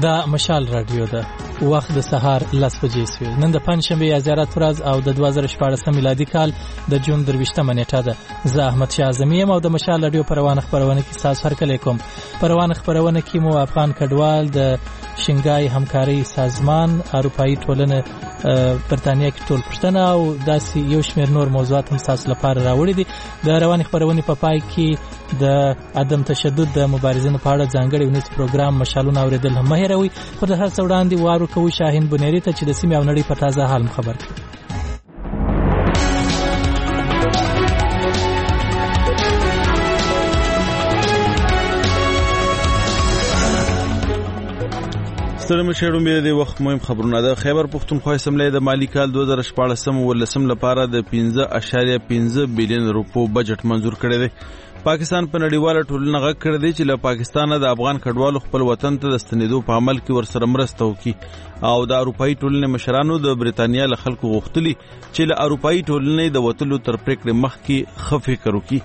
دا مشال رادیو ده. وخت د سهار 10 بجې سوی. نن د پنځشنبه یا زیارت ورځ او د 2014 میلادي کال د جون 23 نیټه ده. زه احمد شاه اعظمي یم او د مشال رادیو پروانه خبرونه کې ساز هرکلی کوم. پروانه خبرونه کې مو افغان کډوال د شنګای همکاري سازمان اروپאי ټولنه برتانیا کې ټول پښتنه او داسې یو شمېر نور موضوعات هم تاسو لپاره راوړي دي. د رواني خبرونه په پای کې د عدم تشدد د مبارزینو په اړه ځانګړی ونیس پروګرام مشالونه اوریدل هم هیروي. خو د هر څه وړاندې وارو کوي شاهین بنيري ته چې د سیمې او نړۍ په تازه حال خبر کړي. ستړي مشهورم به د وخت مهم خبرونه ده. خیبر پښتونخوا اسمبلی د مالی کال 2014 لپاره د 15.5 بلین روپو بجټ منزور کړی دی. پاکستان په نړیواله ټولنه غږ کړی دی چې له پاکستانه د افغان کډوالو خپل وطن ته د ستنېدو په عمل کې ورسره مرسته وکړي او د اروپאי ټولنې مشرانو د برتانیا له خلکو غوښتلي چې له اروپאי ټولنې د وتلو تر پریکړې مخکې ښه فکر وکړي.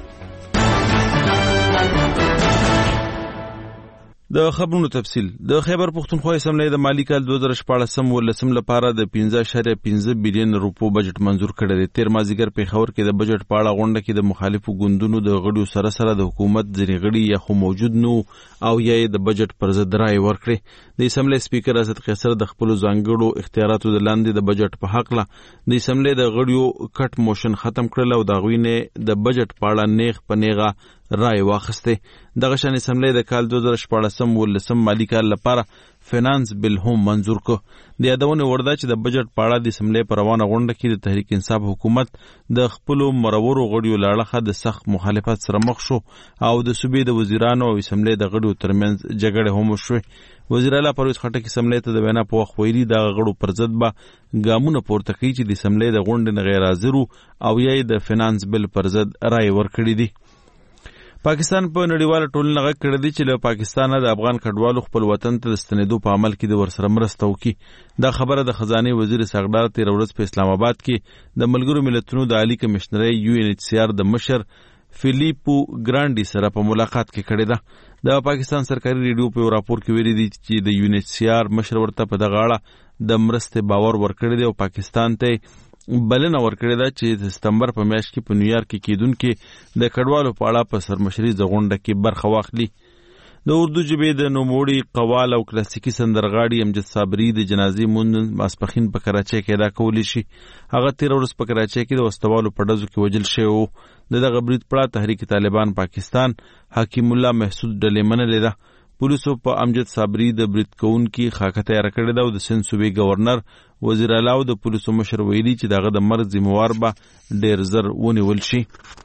د خبرونو تفصیل. د خیبر پښتونخوا اسمبلی د مالی کال 2014 لپاره د 15.5 بلین روپو بجټ منزور کړی دی. تیر مازیګر پیښور کې د بجټ په اړه غونډه کې د مخالفو ګوندونو د غړیو سره د حکومت ځینې غړي یا خو موجود نو او یا د بجټ پر ضد رائے ورکړي. د اسمبلی سپیکر اسد قیصر د خپل ځانګړو اختیاراتو د لاندې د بجټ په حق له د اسمبلی د غړیو کټ موشن ختم کړل او د غوینه د بجټ په اړه نیغ په نیغه رائے واخسته. دغه شان اسمبلی د کال 2014 مالی کال لپاره فینانس بل هم منزور کو. د یادونه ورده چې د بجټ په اړه د اسمبلی په روانه غونډه کې د تحریک انصاف حکومت د خپل مرورو غړیو لاړه د سخت مخالفت سره مخ شو او د صوبې د وزیرانو او اسمبلی د غړیو ترمنځ جګړه هم وشوه. وزیر اعلی پرویز خټک اسمبلی ته د وینا په وخت ویلي د غړو پر ضد به ګامونه پورته کوي چې د اسمبلی د غونډې نه غیر حاضر او یا د فینانس بل پر ضد رائے ورکړي دي. پاکستان په نړیواله ټولنه غږ کړی دی چې له پاکستانه د افغان کډوالو خپل وطن ته د ستنېدو په عمل کې د ورسره مرسته وکړي. دا خبره د خزانه وزیر ساغدار تیر ورځ په اسلام آباد کې د ملګرو ملتونو د عالی کمشنري UNHCR د مشر فیلیپو ګرانډي سره په ملاقات کې کړې ده. د پاکستان سرکاري ریډیو په راپور کې ویلي دي چې د UNHCR مشر ورته په دغه اړه د مرستې باور ورکړی دی او پاکستان ته بلنه ورکړې ده چې د ستمبر په میاشت کې په نیویارک کې کېدونکې د کډوالو په اړه په سرمشري غونډه کې برخه واخلي. د اردو ژبې د نوموړي قوال او کلاسیکي سندرغاړي امجد صابري د جنازې مونږ ماسپخین په کراچۍ کې ادا کولی شي. هغه تیر ورځ په کراچۍ کې د وسوالو په ډزو کې وژل شوی و. دغه برید پړه تحریک طالبان پاکستان حکیم الله محسود ډلې منلې ده. پولیسو په امجد صابري د برید کوونکي خاکه تیار کړې ده او د سند صوبې گورنر وزیر اعلی او د پولیسو مشر ویلي چې دغه د مرګ ذمہوار به ډیر زر ونیول شي.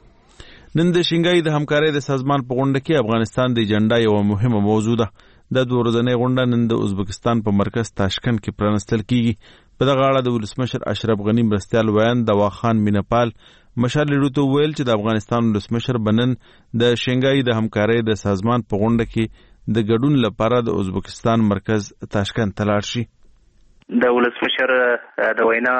نن د شنګای د همکارۍ د سازمان په غونډه کې افغانستان د ایجنډا یو مهمه موضوع ده. د دوه ورځنۍ غونډه نن د ازبکستان په مرکز تاشکند کې پرانستل کیږي. په دغه اړه د ولسمشر اشرف غنی مرستیال ویان دواخان مینپال مشال لري ویل چې د افغانستان ولسمشر بنن د شنګای د همکارۍ د سازمان په غونډه کې د ګډون لپاره د ازبکستان مرکز تاشکند ته لاړ شي. د ولسمشر د وینا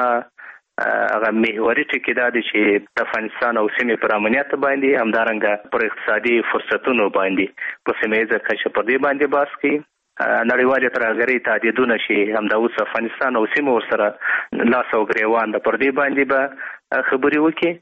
هغه محوري ټکی دا دی چې د افغانستان او سیمې پر امنیت باندې همدارنګه پر اقتصادي فرصتونو باندې په سیمه کې په دې باندې بحث کوي. نړیوالې ترهګرۍ تعهدونه شي همدا اوس افغانستان او سیمه ورسره لاس او ګریوان د پر دې باندې به خبري وکړي.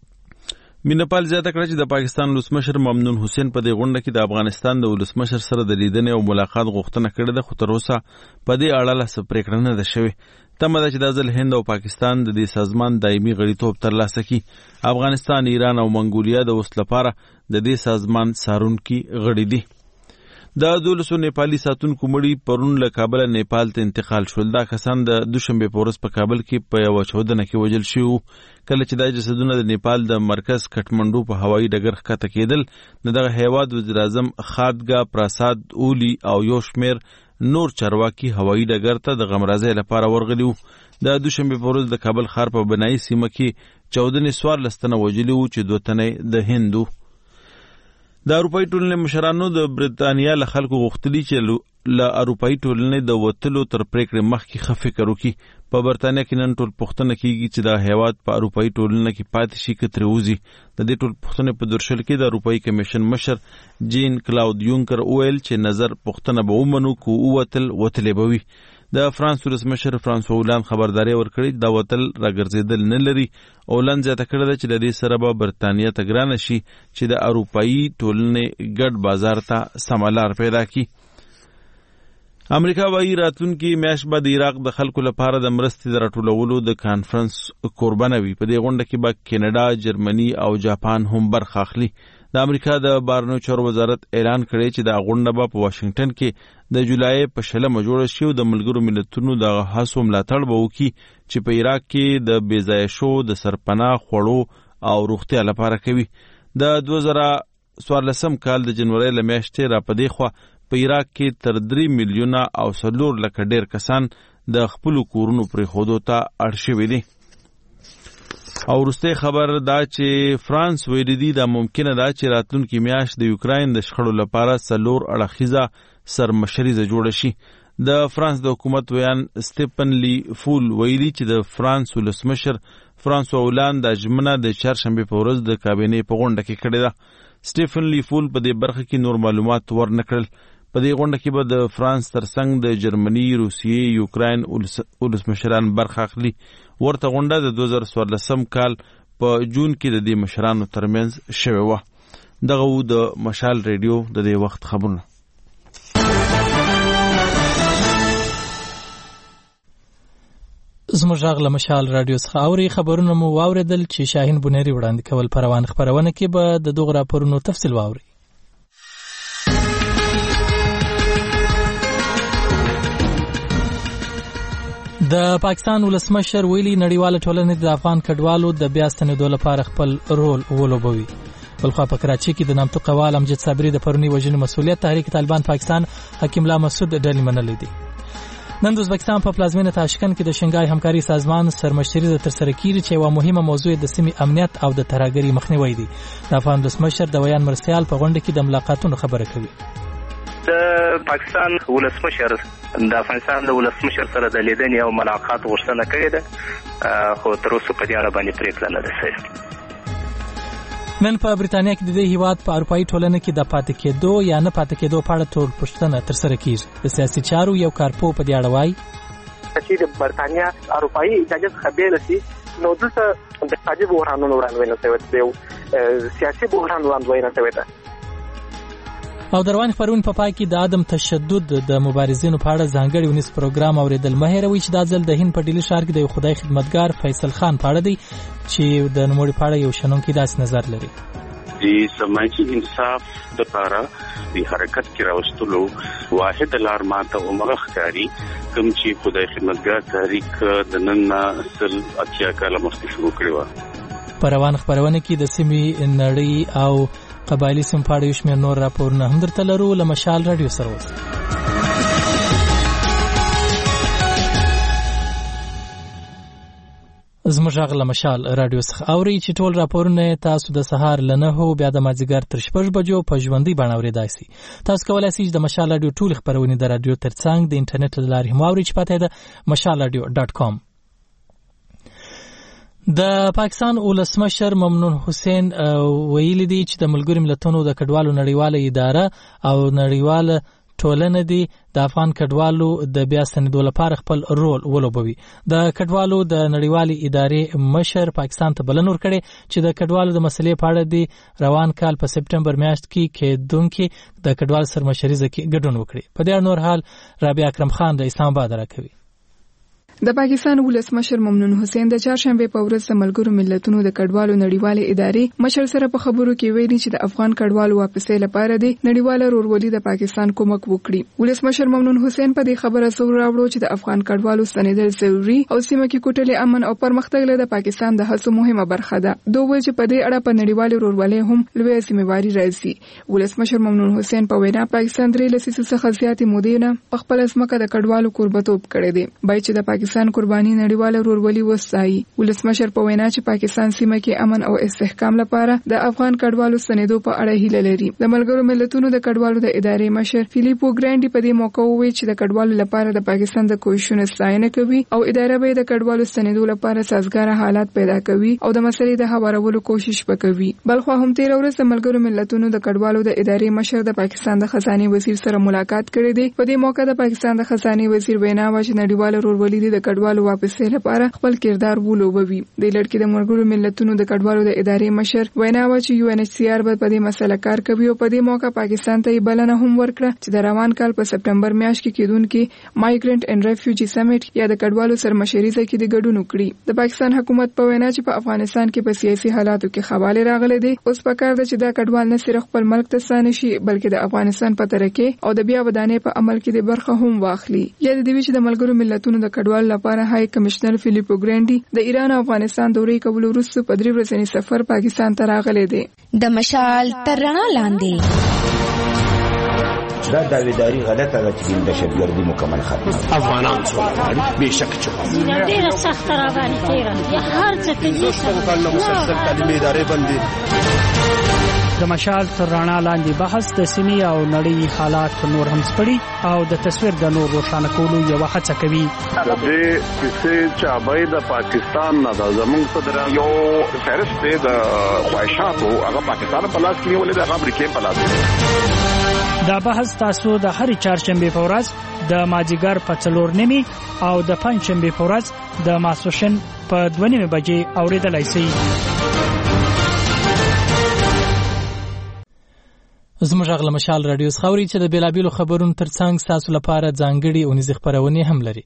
مینپال زیاته کړه چې د پاکستان ولسمشر ممنون حسین په دې غونډه کې د افغانستان د ولسمشر سره د لیدنې او ملاقات غوښتنه کړې ده خو تر اوسه په دې اړه لا څه پریکړه نه ده شوې. تمه ده چې د ځل هند او پاکستان د دې سازمان دایمي غړیتوب ترلاسه کړي. افغانستان، ایران او منګولیا د اوس لپاره د دې سازمان څارونکي غړي دي. د 1200 نیپالي ساتونکو مړي پرون له کابل نیپال ته انتقال شول. دا کسان د دوشنبه په ورځ په کابل کې په یو چودنه کې وژل شوي. کله چې دا جسدونه د نیپال د مرکز کټمنډو په هوایي ډګر ښکته کېدل، دغه هیواد وزیر اعظم خادګا پراساد اولی او یو شمېر نور چارواکي هوایي ډګر ته د غمرازۍ لپاره ورغلي وو. د دوشنبه په ورځ د کابل ښار په بنایي سیمه کې چودنې 14 تنه وژلي وو چې 2 تنه د هندو. د اروپאי ټولنې مشرانو د برتانیا له خلکو غوښتلي چې له اروپאי ټولنې د وتلو تر پریکړې مخکې ښه فکر وکړي. په برتانیا کې نن ټول پوښتنه کیږي چې دا هیواد په اروپאי ټولنه کې پاتې شي که ترې وځي. د دې ټول پوښتنې په درشل کې د اروپאי کمیشن مشر جین کلاود یونکر وویل چې نظر پوښتنه به ومنو که وتلې به وي. د فرانس ولسمشر فرانسوا هولند خبرداري ورکړې دا وتل راګرځېدل نه لري. هولند زیاته کړې ده چې د دې سره به برتانیا ته ګرانه شي چې د اروپאי ټولنې ګډ بازار ته سمه لار پیدا کړي. امریکا وايي راتلونکي میاشت به د عراق د خلکو لپاره د مرستې د راټولولو د کانفرنس قربانه وي. په دې غونډه کې به کینیډا، جرمني او جاپان هم برخه اخلي. د امریکا د بهرنیو چارو وزارت اعلان کړی چې دا غونډه به په واشنگټن کې د جولای په 20 جوړه شي او د ملګرو ملتونو د هڅو ملاتړ به وکړي چې په عراق کې د بېځایه شو د سرپناه خوړو او روغتیا لپاره کوي. د 2014 کال د جنوري له میاشتې را پدې خوا په عراق کې تر 3 میلیونه او 4 لکه ډیر کسان د خپل کورونو پرېښودو ته اړ شوي دي. او وروستی خبر دا چې فرانس ویلي دي دا ممکنه ده چې راتلونکي میاشت د یوکراین د شخړو لپاره 4 اړخیزه سرمشریزه جوړه شي. د فرانس د حکومت ویان سټیفن لی فول ویلي چې د فرانس ولسمشر فرانسوا هولند د ژمنه د چهارشنبې په ورځ د کابینې په غونډه کې کړې ده. سټیفن لی فول په دې برخه کې نور معلومات ورنکړل. په دې غونډه کې به د فرانس ترڅنګ د جرمني، روسیې، یوکراین ولسمشران برخه اخلي. ورته غونډه د 2014 کال په جون کې د دې مشرانو ترمنځ شوې وه. دغه و د مشال ریډیو د دې وخت خبرونه. زموږ غږ له مشال رادیو څخه اوري. خبرونه مو واوریدل چې شاهین بونیری وړاندې کول. په روان خبرونه کې به د دغه راپورونو تفصیل واوري. د پاکستان ولسمشر ویلي نړیواله ټولنه د افغان کډوالو د بیا ستنېدو لپاره خپل رول ولوبوي. بلخوا په کراچي کې د نامتو قوال امجد صابري د پرونی وژنې مسؤلیت تحریک طالبان پاکستان حکیم الله مسعود ډلې منلې دي. نن د ازبکستان په پلازمینه تاشکند کې د شنګای همکاري سازمان سرمشري ترسره کیږي چې یوه مهمه موضوع د سیمې امنیت او د ترهګرۍ مخنیوي دي. د افغان ولسمشر د ویان مرسیال په غونډه کې د ملاقاتونو خبره کوي. د پاکستان ولسمشر د افغانستان د ولسمشر سره د لیدنې او ملاقات غوښتنه کړې ده، خو تر اوسه په دې اړه باندې پریکړه نه ده شوې. نن په برتانیا کې د دې هیواد په اروپאי ټولنه کې د پاتې کېدو یا نه پاتې کېدو په اړه ټول پوښتنه ترسره کیږي. د سیاسي چارو یو کارپوه په دې اړه وایي چې د برتانیا اروپאי اجازه خبره سي نو دلته د اقتصادي بحرانونو وړاندوینه شوې ده، سیاسي بحران وړاندوینه شوې ده. او دروان خبرون په پای کې د عدم تشدد د مبارزینو په اړه ځانګړی ونیس پروګرام اوریدل. مه هېروئ چې دا ځل د هند په ډیلی ښار کې د یو خدای خدمتګار فیصل خان په اړه دی چې د نوموړي په اړه یو شنونکی داسې نظر لري. د سماجی انصاف لپاره د حرکت کې راوستلو واحد لار ماته عمر ښکاری کوم چې خدای خدمتګار تحریک د نن اصل اتیا کاله مخکې شروع کړی و. په روان خبرونه کې د سیمې نړۍ او قبایلی سیمو په اړه یو شمېر نور راپورونه هم درته لرو. له مشال رادیو سره اوسئ. زموږ غږ له مشال رادیو څخه اورئ چې ټول راپورونه تاسو د سهار له 9 بیا د مازدیګر تر 6 بجو په ژوندۍ بڼه اورېدای شئ. تاسو کولی شئ چې د مشال رادیو ټولې خپرونې د رادیو ترڅنګ د انټرنیټ له لارې هم واورئ چې پته یې ده mashalradio.com. د پاکستان ولسمشر ممنون حسین ویلي دی چې د ملګرو ملتونو د کډوالو نړیواله اداره او نړیواله ټولنه دی د افغان کډوالو د بیا ستنېدو لپاره خپل رول ولوبوي. د کډوالو د نړیوالې ادارې مشر پاکستان ته بلنه ورکړې چې د کډوالو د مسلې په اړه دی روان کال په سپټمبر میاشت کې کېدونکې د کډوالو سرمشریزه کې ګډون وکړي. په دې نور حال رابعه اکرم خان د اسلام آباد راکوي. د پاکستان ولسمشر ممنون حسین د چهارشنبه په ورځ د ملګرو ملتونو د کډوالو نړیوالې ادارې مشر سره په خبرو کې ویلي چې د افغان کډوالو واپسې لپاره د نړیواله ورورولۍ د پاکستان کومک وکړي. ولسمشر ممنون حسین په دې خبره زور راوړو چې د افغان کډوالو ستنېدل ضروري او سیمه کې کوټلې امن او پرمختګ له پاکستان د هڅو مهمه برخه ده. دوی وایي چې په دې اړه په نړیواله ورورولۍ هم لوی سیمواري راځي. ولسمشر ممنون حسین په وینا پاکستان 3 لسیزو څخه زیاتې مودې نه په خپل ځمکه د کډوالو کوربتوب کړی دی. بای چې د پاکستان پاکستان قرباني نړیواله ورورولي وستایي. ولسمشر په وینا چې پاکستان سیمه کې امن او استحکام لپاره د افغان کډوالو ستنېدو په اړه هیله لري. د ملګرو ملتونو د کډوالو د ادارې مشر فیلیپو ګرانډي په دې موقع وویل چې د کډوالو لپاره د پاکستان د کوښښونو ستاینه کوي او اداره به د کډوالو ستنېدو لپاره سازګار حالات پیدا کوي او د مسلې د هوارولو کوشش وکوي. بلخو هم تیر ورځ د ملګرو ملتونو د کډوالو د ادارې مشر د پاکستان د خزانه وزیر سره ملاقات کړی دی. په دې موقع د پاکستان د خزانه وزیر وینا و چې نړیواله ورورولي د کډوالو واپسې لپاره خپل کردار ولوبوي. د لړ کې د ملګرو ملتونو د کډوالو د ادارې مشر وینا و چې UNHCR به په دې مسله کار کوي او په دې موقع پاکستان ته بلنه هم ورکړه چې د روان کال په سپټمبر میاشت کې کېدونکي مایګرنټ اینډ ریفیوجی سمیټ یا د کډوالو سرمشریزه کې د ګډون وکړي. د پاکستان حکومت په وینا چې په افغانستان کې په سیاسي حالاتو کې خواله راغلي دي، اوس پکار ده چې دا کډوال نه صرف خپل ملک ته ستانه شي بلکې د افغانستان په ترکه او د بیا ودانې په عمل کې د برخه هم واخلي. یا د دې چې د ملګرو ملتونو د کډوالو لپاره های کمشنر فیلیپو ګرانډي د ایران او افغانستان دورې کول وروسته په 3 ورځنی سفر پاکستان ته راغلی دی. د مشال تر رڼا لاندې دا داویداری غلطه ده چې د شتګردي مکمل ختمه افغانان څو بهشکه چې ډیره سخت راغلي تیرا یا هر څه کې څنګه مسلسل تعلیمي ادارې باندې د مشال تر رڼا لاندې بحث د سیمې او نړۍ حالات نور هم سپړي او د تصویر د نور روښانه کولو یو هڅه کوي. د دې چې چابای د پاکستان نه د زمونږ صدر یو فهرست د خواهشاتو هغه پاکستان په لاس کې ولې د امریکا په لاس. دا بحث تاسو د هر چهارشنبه په ورځ د مازیګر په 4:30 او د پنځشنبه په ورځ د ماسوشن په 2:30 بجې اوریدلای شئ. زموږ غږ له مشال رادیو خاوري چې د بیلابیلو خبرونو ترڅنګ تاسو لپاره ځانګړي اونیزه خبرونه هم لري.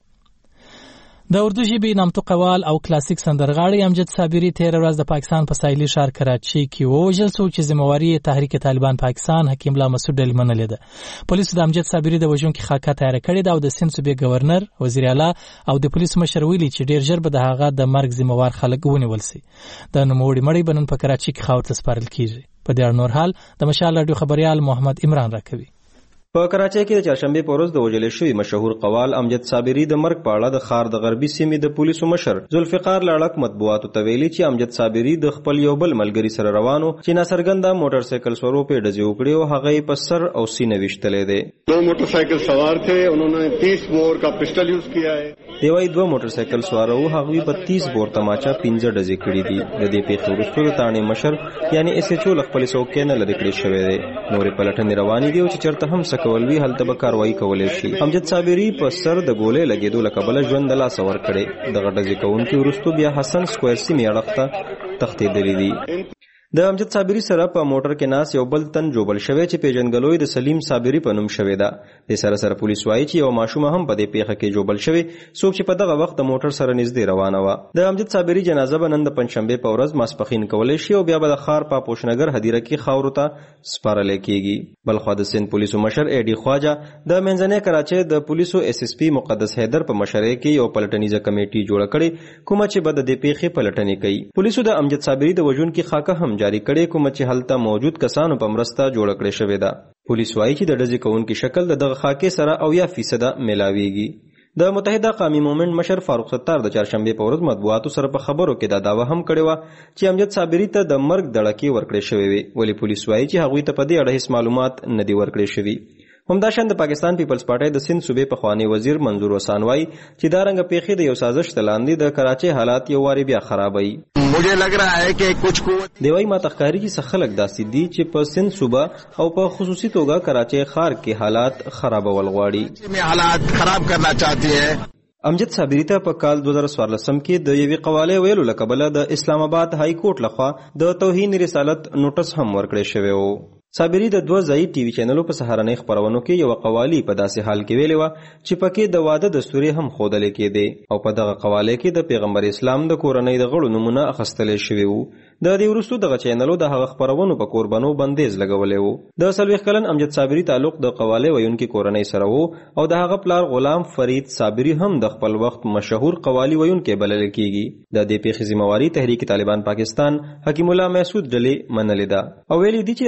د اردو ژبې نامتو قوال او کلاسیک سندرغاړي امجد صابری تیر ورځ د پاکستان په ساحلي ښار کراچي کې ووژل شو چې ذمہواری تحریک طالبان پاکستان حکیم الله مسعود علي منلې ده. پولیسو د امجد صابری د وژونکو خاکه تیار کړې ده او د سند صوبې گورنر، وزیر اعلی او د پولیسو مشر ویلي چې ډیر ژر به د هغه د مرګ ذمہوار خلک ونیول شي. د نوموړي مړی بنن په کراچي کې خاور ته سپارل کیږي. په دې نور حال د مشال رادیو خبريال محمد عمران راکوي. په کراچۍ کې د چهارشنبه په ورځ د وژل شوی مشهور قوال امجد صابری د مرګ په اړه د ښار د غربي سیمې د پولیسو مشر ذوالفقار لاړک مطبوعاتو ته ویلي چې امجد صابری د خپل یو بل ملګری سره روانو چې ناڅرګنده موټر سایکل سوارو په ډزې وکړې او هغه په سر او سینه ویشتلې ده. دو موټر سایکل سوار تھے، انہوں نے 30 بور کا پسٹل یوز کیا ہے. دیوای دوه موټر سایکل سوارو هغه په 30 بور تماچا 15 ډزې کړې دي. د دې پیښې وروسته د تانې مشر یعنی SHO خپل څوکۍ نه لری کړی شوی دی. نورې پلټنې روانې دي او چې چرته هم سکول وی هلته کاروایی کولای شي. امجد صابری په سر د ګولې لګیدو لکبل ژوند د لاس ور کړي. د غټځې کوونکي ورستو بیا حسن سکوير سیمه اړخته تختیدلې دي. د امجد صابری سره په موټر کې ناس یو بل تن جوبل شوی چې پیژنګلوی د سلیم صابری په نوم شوی دا. د سره پولیس وایي چې یو ماشومه هم په دې پیښه کې جوبل شوی څوک چې په دغه وخت د موټر سره نږدې روانه و. د امجد صابری جنازه به نن د پنځشنبه په ورځ ماسپخین کولای شي او بیا به د ښار په پوشنګر هدیره کې خاورو ته سپارل کېږي. بلخو د سند پولیسو مشر ایډي خواجه د منځنۍ کراچۍ د پولیسو SSP مقدس حیدر په مشرۍ کې یو پلټنیزه کمیټي جوړه کړې کومه چې به د دې پیښې پلټنې کوي. پولیسو د امجد صابری د وژونکو خاکه هم جاری کړې کومه چې هلته موجود کسانو په مرسته جوړ کړی شوی ده. پولیس وایي چې د ډزې کوونکي شکل د دغه خاکې سره 80% ملاویږي. د متحده قومي مومنت مشر فاروق ستار د چهارشنبه په ورځ مطبوعاتو سره په خبرو کې دا داوا هم کړې و چې امجد صابری ته د مرګ دړکې ورکړې شوې وي، ولی پولیس وایي چې هغوی ته په دې اړه هیڅ معلومات نه دي ورکړې شوي. همداشان د پاکستان پیپلز پارټي د سند صوبې پخوانی وزیر منظور حسین وایي چې دا رنګ پیښې د یو سازش تلاندې د کراچۍ حالات یو واری بیا خرابوي. مجھے لگ رہا ہے کہ کچھ قوت دیوای ما تخکاری کی خلک داسې دي چې په سند صوبه او په خصوصي توګه کراچۍ ښار کې حالات خرابول غواړي. میں حالات خراب کرنا چاہتی ہے. امجد صابری ته په کال 2014 کې د یوې قواله ویلو لکبله د اسلام آباد های کورټ لخوا د توهین رسالت نوټس هم ورکړی شوی و. صابری د 2 ځای ټي وي چینلو په سهارنۍ خبرونو کې یو قوالی په داسې حال کې ویلې و چې پکې د واده دستوري هم خودلې کېده او په دغه قواله کې د پیغمبر اسلام د کورنۍ د غړو نمونه اخیستل شوی وو. د دې وروسته دغه چینلو د هغه خبرونو په قربانو بندیز لګولې وو. د 40 کلن امجد صابری تعلق د قواله ویونکو کورنۍ سره وو او د هغه پلار غلام فرید صابری هم د خپل وخت مشهور قوالی ویونکو بلل کېږي. د دې پیښې ذمہواری تحریک طالبان پاکستان حکیم الله مسعود علي منلې ده او ویلي دي چې هغه د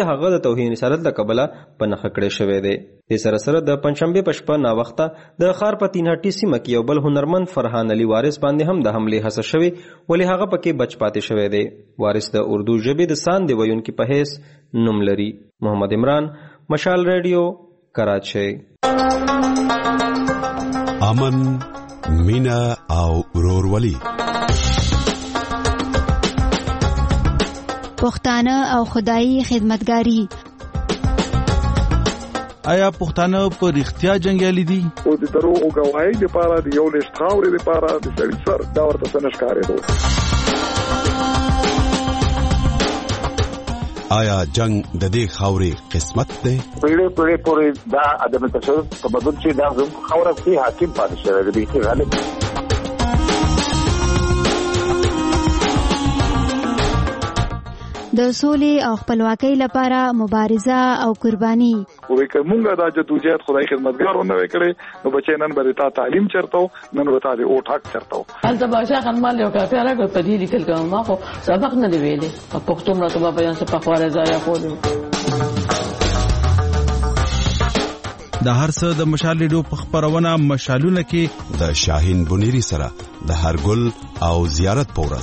توهین رسالت د کبله په نخښه کړی شوی دی. د سره د پنځشنبه په شپه ناوخته د ښار په تینهټي سیمه کې یو بل هنرمند فرحان علي وارث باندې هم د حملې هڅه شوې، ولې هغه پکې بچ پاتې شوی دی. وارث د اردو ژبې د ساندې ویونکي په حیث نوم لري. محمد عمران، مشال ریډیو، کراچۍ. امن، مینا او ورورولي. پښتانه او خدایي خدمتګاری. آیا پښتانه په رښتیا جنګیالي دي؟ او د دروغ گواهی لپاره د یو لښت خاورې لپاره د سړي سر دا ورته څه نه ښکارېدو. آیا جنگ د دې خاورې قسمت دی؟ پیړۍ پورې دا عدم تشدد په بدل چې دا زموږ خاوره کې حاکم پاتې شوی دی. غالب د سولې او خپلواکۍ لپاره مبارزه او قرباني. وې کومه دا جدوجہد خدای خدمتګارونه وکړي نو بچي نن به تا تعلیم چرته نن به تا د او ټاک چرته. هلته بادشاہ خانمال یو کافي راغی په دې لیکل کوم ما خو سبق نه دی ویلې په پښتو مرته په بیان څه په خواره ځای خو د هر څه د مشال ریډیو په خبرونه مشالونه کې د شاهین بنيري سره د هر ګل او زیارت پورس.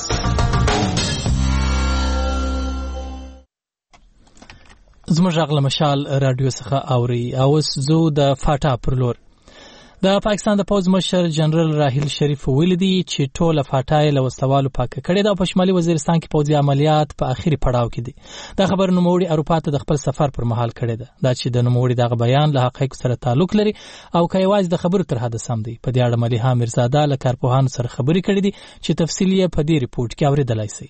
زموږ غل مشال رادیو څخه اوري او زو د فاټا پر لور. د پاکستان د پوز مشر جنرال راحیل شریف ویلي چې ټوله فاټا له وسلوالو پاکه کړې ده او په شمالي وزیرستان کې پوځي عملیات په اخیری پړاو کې دي. دا خبر نوموړي اروپا ته د خپل سفر پر مهال کړی ده. دا چې د نوموړي دغه بیان له حقایقو سره تعلق لري او که یوازې د خبرو تر حده سم دی. په دې اړه ملیحه میرزاده له کارپوهانو سره خبرې کړې دي چې تفصیل یې په دې ریپورت کې اوریدلای شئ.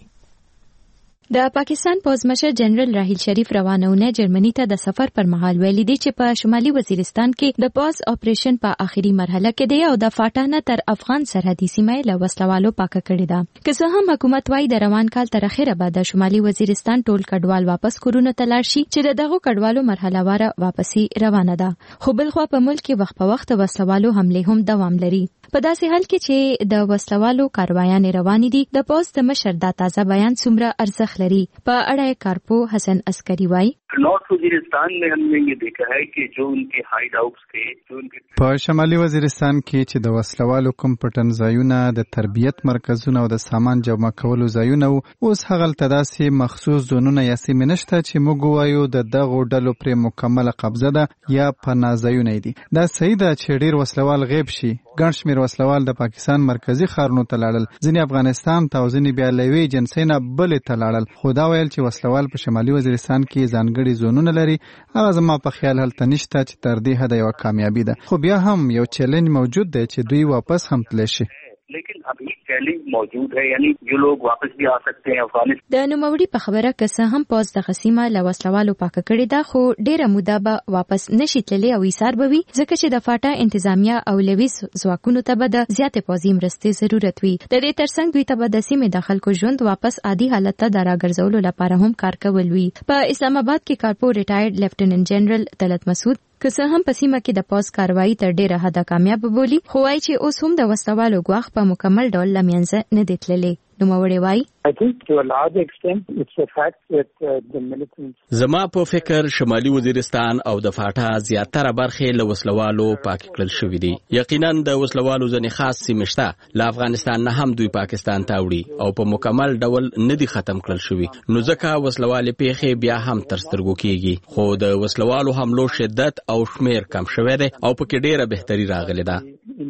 د پاکستان پوزمشر جنرال راحیل شریف روانونه جرمني ته د سفر پر مهال ویلي دی چې په شمالي وزیرستان کې د پوز اپریشن په آخري مرحله کې دی او د فاټانه تر افغان سرحدي سیمې له وسلوالو پاکه کړې ده. که څه هم حکومت وايي د روان کال تر اخره به د شمالي وزیرستان ټول کډوال واپس کورونو ته لاړ شي چې دغه کډوالو مرحله واره واپسی روانه ده، خو بلخوا په ملک کې وخت په وخت وسلوالو حمله هم دوام لري. په داسې حال کې چې د وسلوالو کاروایان روانې دي، د پوز د مشر دا تازه بیان څومره ارزښت لري. په اړه کارپو حسن عسکری وایي نارتھ وزیرستان میں ہم نے یہ دیکھا ہے کہ جو ان کے ہائیڈ آؤٹس تھے په شمالي وزیرستان کې چې د وسلوالو کوم پټن ځایونه د تربیت مرکزونه او د سامان جمع کولو ځایونه اوس هغه تداسي مخصوص زونونه یا سیمې نشته چې موږ وایو د دغو ډلو پر مکمله قبضه ده یا پناه ځایونه دي. دا صحیح ده چې ډیر وسلوال غیب شي. ګڼ شمېر وسلوال د پاکستان مرکزی ښارونو ته لاړل، ځینې افغانستان ته او ځینې بیا له یوې ایجنسۍ نه بلې ته لاړل. خو دا ویل چې وسلوال په شمالي وزیرستان کې ځانګړي زونونه لري، هغه زما په خیال هلته نشته چې تر دې حده یوه کامیابي ده. خو بیا هم یو چیلنج موجود دی چې دوی واپس هم تللی شي. لیکن ابھی چیلنج موجود ہے، یعنی جو لوگ واپس بھی آ سکتے ہیں افغانستان. د نوموړي په خبره که څه هم پوز د خصیمه له وسلوالو پاکه کړې ده، خو ډیره موده به واپس نشي تللی او ایثار به وي، ځکه چې د فاټا انتظامیه او لویس ځواکونو ته به د زیاتې پوځي مرستې ضرورت وي. د دې ترڅنګ دوی ته به د سیمې د خلکو ژوند واپس عادي حالت ته د راګرځولو لپاره هم کار کول وي. په اسلام آباد کې کارپو ریټایرډ لیفټیننټ جنرال طلعت مسعود که څه هم په سیمه کې د پوز کاروایی تر ډیره حده کامیاب بولی، خو وايي چې اوس هم د وسلوالو ګواښ په مکمل ډول له منځه نه دی تللی. نوموړی وایي زما په فکر شمالي وزیرستان او د فاټا زیاتره برخې له وسلوالو پاک کړل شوې دي. یقینا د وسلوالو ځینې خاص سیمې شته له افغانستان نه هم دوی پاکستان ته وړي او په مکمل ډول نه دي ختم کړل شوي، نو ځکه وسلوالې پیښې بیا هم تر سترګو کېږي. خو د وسلوالو حملو شدت او شمیر کم شوی دی او پکې ډیره بهتري راغلې ده.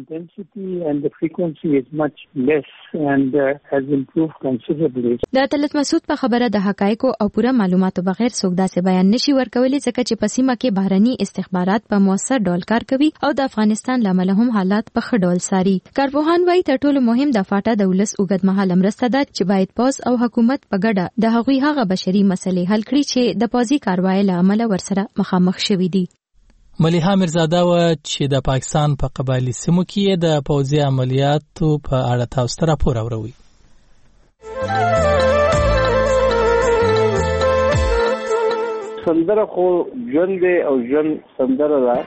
د طلعت مسعود په خبره د حقایقو او پوره معلوماتو بغیر څوک داسې بیان نشي ورکولی، ځکه چې په سیمه کې بهرني استخبارات په موثر ډول کار کوي او د افغانستان له امله هم حالات په ښه ډول څاري. کارپوهان وایي تر ټولو مهم د فاټا د ولس اوږدمهاله مرسته ده چې باید پوز او حکومت په ګډه د هغوی هغه بشري مسلې حل کړي چې د پوځي کاروایۍ له امله ورسره مخامخ شوي دي. ملیحه میرزاده و چې د پاکستان په قبایلي سیمو کې د پوځي عملیاتو په اړه تاسو ته راپور اوروي. سندره خو ژوند دی او ژوند سندره ده،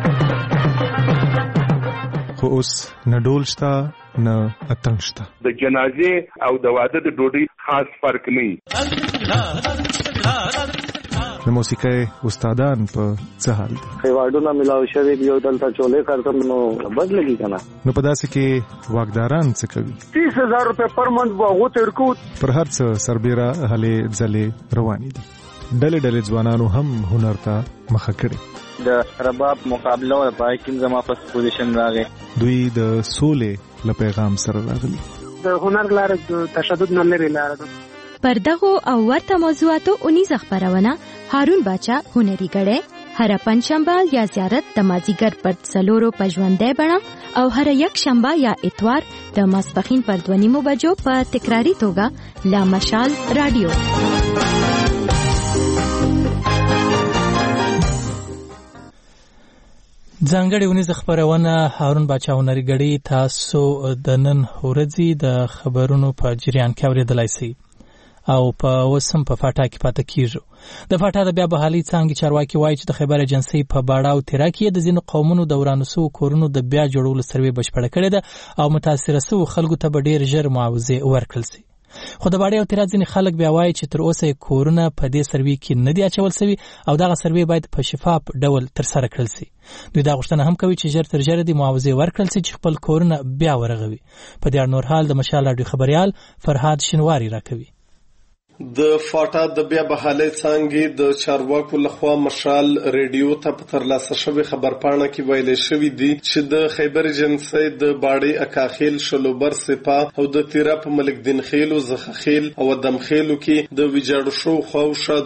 خو اوس نه ډول شته نه اتنګ شته. د جنازې او د واده د ډوډۍ خاص فرق نه د موسیقۍ استادان په څه حال دي؟ ایوارډونه ملاو شوي دي او دلته چولې کارتم نو بد لګي کنه. نو په داسې کې واکداران څه کوي؟ 30,000 روپے پر منت باغو تیر کو پر هر څه سربېره هلې ځلې روانې دي. ډلې ډلې ځوانانو هم هنر ته مخه کړې. د رباب مقابله او پای کې زما په پوزیشن راغی. دوی د سولې له پیغام سره راغلي. د هنر لار د تشدد نه لري لار ده. پر دغه او ورته موضوعاتو 19 خبرونه هارون باچا هنري غړې هر پنځشنبه یا زیارت د مازیګر پر څلورو پژوندې بڼه او هر یک شنبه یا اتوار د ماسپخین پر 2:30 بجو په تکراری توګه لا مشال رادیو. ځانګړې ونیزه خبرونه هارون باچا هنري غړي تاسو د نن ورځې د خبرونو په جریان کې اوریدلای شئ او په وسم په فاټا کې پاتې کیږو. د فاټا د بیا بحالي څنګه چارواکي وایي چې د خیبر ایجنسی په باړه او تیرا کې د ځینو قومونو د ورانسو کورونو د بیا جوړولو سروې بشپړه کړې ده او متاثره سو خلکو ته به ډیر ژر معاوضه ورکړل شي. خو د باړې او تیرا ځینې خلک بیا وایي چې تر اوسه کورونه په دې سروې کې نه دي اچول شوي او دغه سروې باید په شفاف ډول ترسره کړل شي. دوی دا غوښتنه هم کوي چې ژر تر ژره د معاوضه ورکړل شي چې خپل کورونه بیا ورغوي. په دې نور حال د مشال رادیو خبريال فرهاد شنواری راکوي. د فاټا د بیا بحالي څنګه د چارواکو لخوا مشال ریډیو ته په ترلاسه شوی خبرپاڼه کې ویل شوی دی چې د خیبر ایجنسی د باړې اکاخیل شلوبر سپا او د تیرا په ملک دین خیل او زخخیل او دم خیلو کې د ویجاړو شو خوشه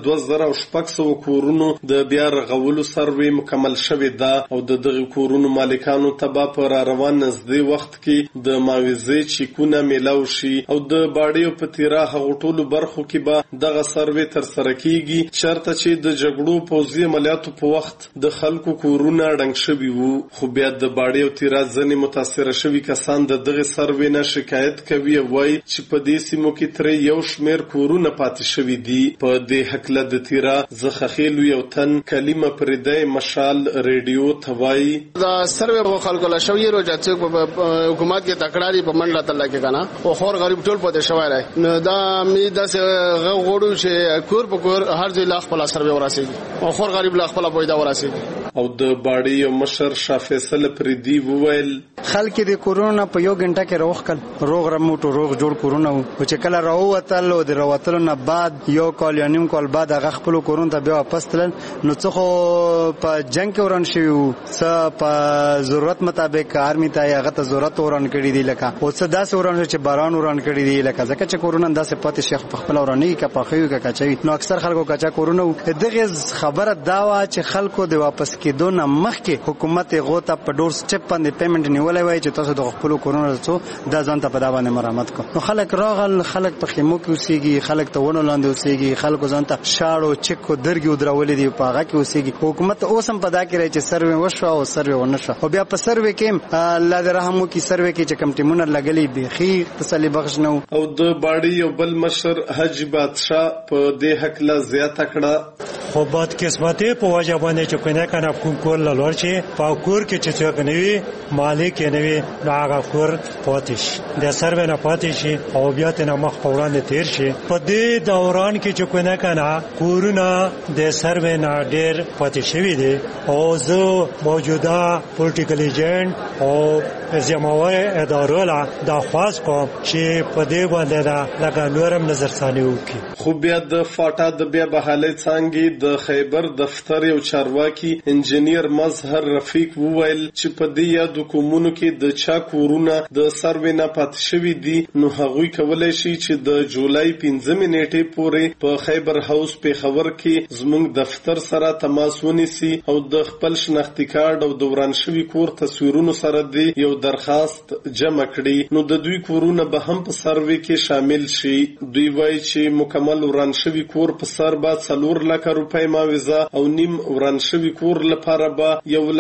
2600 کورونو د بیا رغولو سروې مکمل شوی دا او د دغه کورونو مالکانو ته په روان نږدې وخت کې د معاوضه چیکونه میلاو شي او د باړې په تیرا هغه ټولو برخو کې دغه سروې تر سره کیږي شرط چې د جګړو پوځي عملیاتو په وخت د خلکو کورونه ډنګ شوي وو. خو بیا د باړې او تیرا ځنې متاثره شوي کسان د دغه سروې نه شکایت کوي او وایي چې په دې سیمو کې تر یو شمیر کورونه پاتې شوي دي. په دې حقله د تیرا زخخیل یو تن کلمه پردې مشال ریډیو توای دا سروې خلکو لا شوی روزه چې حکومت کې تکړاری په منډه تل کې کنه او خور غریب ټول پته شوی راي دا می داسه غوړو چې کور په کور هر ځای لاخ په سروې وراسي او خور غریب لاخ په بویدا وراسي. او د باړې یو مشر شاه فیصل پردي وویل خلک د کورونا په یو غنټه کې روغ روغ رموټو روغ جوړ کورونا او چې کله راووتل او د راوتلو نه بعد یو کال یا نیم کال بعد هغه خپل کورون ته بیا واپس تلل نو څه خو په جنگ کې وران شي او څه په ضرورت مطابق آرمي ته هغه ته ضرورت وران کړی دی لکه او څه داسې وران چې باران وران کړی دی لکه ځکه چې کورونا داسې پاتې شیخ په خپل ورانی کې په خيو کې کچوي نو اکثر خلکو کچا کورونا دغه خبره دا وا چې خلکو د واپس کېدو نه مخکې حکومت غوته په ډور سټپ باندې پیمنټ نیولای وای چې تاسو د خپل کورونا څو د ځان ته په دا باندې مرامت کو نو خلک راغل خلک په خیمو کې اوسېږي خلک ته ونه لاندې اوسېږي خلکو ځان ته شاړو چکو درګي ودرولې دی په هغه کې اوسېږي حکومت اوسم په دا کې راځي چې سروې وشو او سروې ونشو او بیا په سروې کې الله دې رحمو کې سروې کې چې کم ټیمونه لګلې بيخي تسلی بخش نو او د باړې یو بل مشر حج بادشاہ په دې حق لا زیاته کړه خو باد قسمته په وجه باندې چې کنه کنه کوم کول لور شي په کور کې چې څوک نوي مالک نوي هغه کور پاتش د سروې نه پاتې شي او بیا ته مخ په وړاندې تیر شي په دې دوران کې چې کنه کنه کورونه د سروې نه ډېر پاتې شوی دي او زه موجوده پولیټیکل ایجنټ او زموږه ادارو لا د خاص کوم چې په دې باندې دا لکه نورم نظر ثاني وکي. خو بیا د فاټا د بیا بحالي څنګه د خیبر دفتر یو چارواکي انجنیر مظهر رفیق وویل چې په دې یاد کومونو کې د چا کورونه د سروې نه پاتې شوی دي نو هغوی کولای شي چې د جولای 15 نیټې پورې په خیبر هاوس په خبر کې زموږ دفتر سره تماس ونیسي او د خپل شناختی کارت او دوران شوی کور تصویرونو سره دی یو درخواست جمع کړي نو د دوی کورونه به هم په سروې کې شامل شي. دوی وایي چې مکمل وران شوی کور په سر با 4 لک روپۍ معاوضه او نیم وران شوی کور لپاره به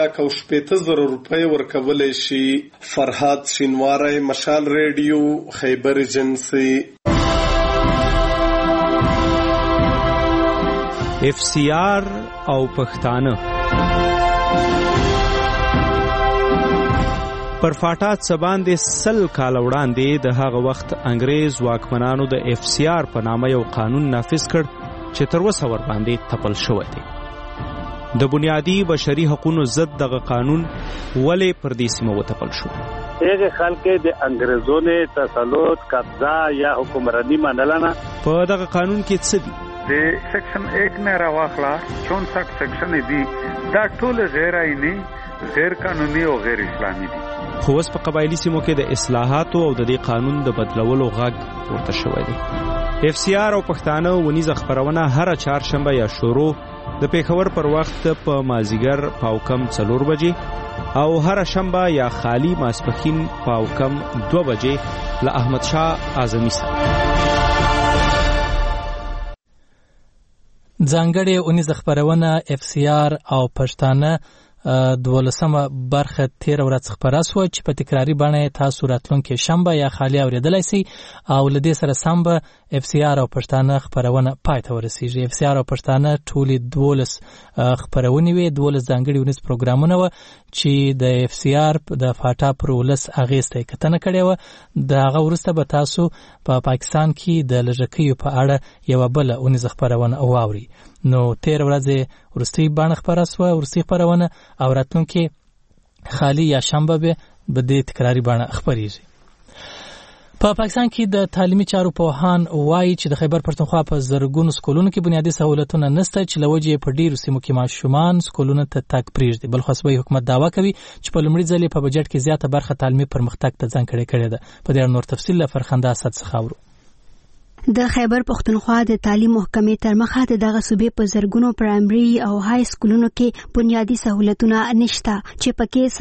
1,70,000 روپۍ ورکولای شي. فرهاد شینواری مشال ریډیو خیبر ایجنسی. FCR او پښتانه پر فاټات سباندې 100 کال وړاندې د هغه وخت انګريز واکمنانو د FCR په نامه یو قانون نافذ کړ چې تر اوسه ورباندې تپل شوی دی. د بنیادي بشري حقوقو ضد دغه قانون ولې پر دې سیمه وتپل شو؟ هغه خلک د انګريزونو تسلط قبضه یا حکمرانی منلنه. په دغه قانون کې څه دي؟ د سیکشن 1 نه راوخلا 64 سیکشن دي دا ټول غیر آئینی، غیر قانوني او غیر اسلامي دي. خو اوس په قبایلی سیمو کې د اصلاحاتو او د دې قانون د بدلولو غږ پورته شوی دی. FCR او پښتانه ونیزه خبرونه هر چهارشنبه یا شروع د پیښور پر وخت په مازیګر پاوکم 4 بجې او هر شنبه یا خالی ماسپخین پاوکم 2 بجې له احمد شاه اعظمي سره. ځانګړې ونیزه خبرونه FCR او پښتانه 12مه برخه 13 ورځ خبره سو چې په تکراری باندې تاسو راتلونکي شنبه یا خالی اوریدلای شئ او لدې سره سم به FCR او پښتانه خبرونه پای ته ورسیږي. FCR او پښتانه ټولې 12 خبرونه وي، 12 ځانګړي ونیز پروګرامونه و چې د FCR د فاټا پرولس اغیسته کتنه کړې و. د هغه ورسته به تاسو په پاکستان کې د لږکیو په اړه یو بل ونیز خبرونه واوري. نو 13 ورځې ورستي باندې خبره سو، ورستي خبرونه او راتلونکي خالی یا شنبه به د تکراری باندې خبريږي. په پاکستان کې د تعلیمي چارو پوهان وایي چې د خیبر پښتونخوا په زرګونو سکولونو کې بنیادي سہولتونه نشته چې لوجې په ډیرو سیمو کې ماشومان سکولونو ته تګ پریږدي. بل خو صوبایي حکومت دعوا کوي چې په لومړي ځل په بجټ کې زیاته برخه تعلیمي پرمختګ ته ځانګړې کړې ده. په دې نور تفصیل له فرخنده اسد څخه اورو. د خیبر پښتونخوا د تعلیم محکمې تر مخه د دغه صوبې په زرګونو پرایمري او های سکولونو کې بنیادي سہولتونه نشته چې پکې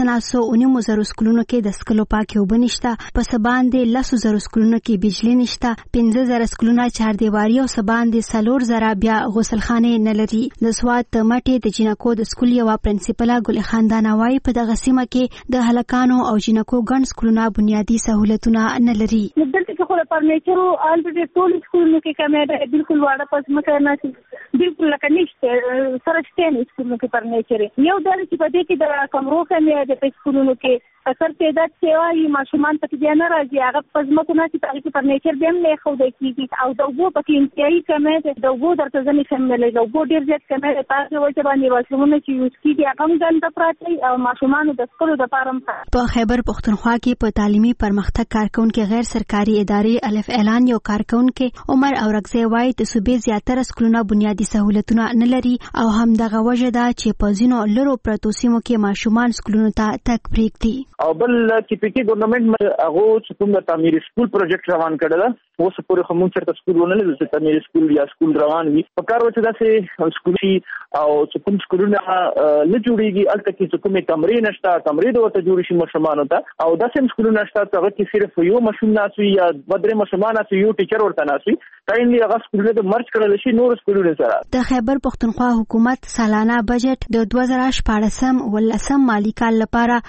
919 سکولونو کې د سکلو پاکي اوبه نشته، په سباندې 100 سکولونو کې بجلی نشته، 15000 سکولونه چاردیواري او سباندې 4000 بیا غسلخانه نه لري. د سوات مټې د جنکو د سکول یو پرنسپل ګل خاندان وايي په دغه سیمه کې د هلکانو او جنکو ګڼ سکولونه بنیادي سہولتونه نه لري. دلته خو په فرنیچر او البته school के camera बिल्कुल वाड़ा पास में करना बिल्कुल लकनिष्ठ सरस्टेन स्कूलों के फर्नीचर ये उधर की पदे की कमरों का में जब स्कूलों के असर تعداد सेवा ये माशुमान तक जाना राजी هغه پزماکونه چې تاریخي فرنیچر به هم نه خو د کیږي او د وو پکې انتهایی کمه ده. د وو درته ځنې شاملې د وو ډیر زیات کمه ده. تاسو وایي باندې واسمونه چې یوز کیږي هغه هم ګنده پراته او ماشومان د سکولو د پارم په خیبر پښتونخوا کې په تعلیمي پرمختګ کارکونکو غیر سرکاري ادارې الف اعلان یو کارکونکو عمر اورغزی وايي د صوبې زیاتره سکولونه بنیادي سہولتونه نه لري او هم دغه وجه ده چې په ځینو لرو پرتو سیمو کې ماشومان سکولونو ته تک پریږدي. او بل چې پکې ګورنمنت هغه چې کوم د تعمیر سکول پروجیکټ روان کړل اوس پورې کوم چرته سکولونه نه د تعمیر سکول یا سکول روان وي په کار وچه داسې سکولي او چې کوم سکولونه نه جوړيږي الته کې کومه کمرې نشته کمرې دوته جوړ شي مشمانو ته او داسې سکولونه نشته هغه کې صرف یو مشوم ناسوي یا بدره مشمان ناسوي یو ټیچر ورته ناسوي کاینلی هغه سکولونه د مرج کړل شي نور سکولونه سره. د خیبر پښتونخوا حکومت سالانه بجټ د 2014 ولسم مالی کال لپاره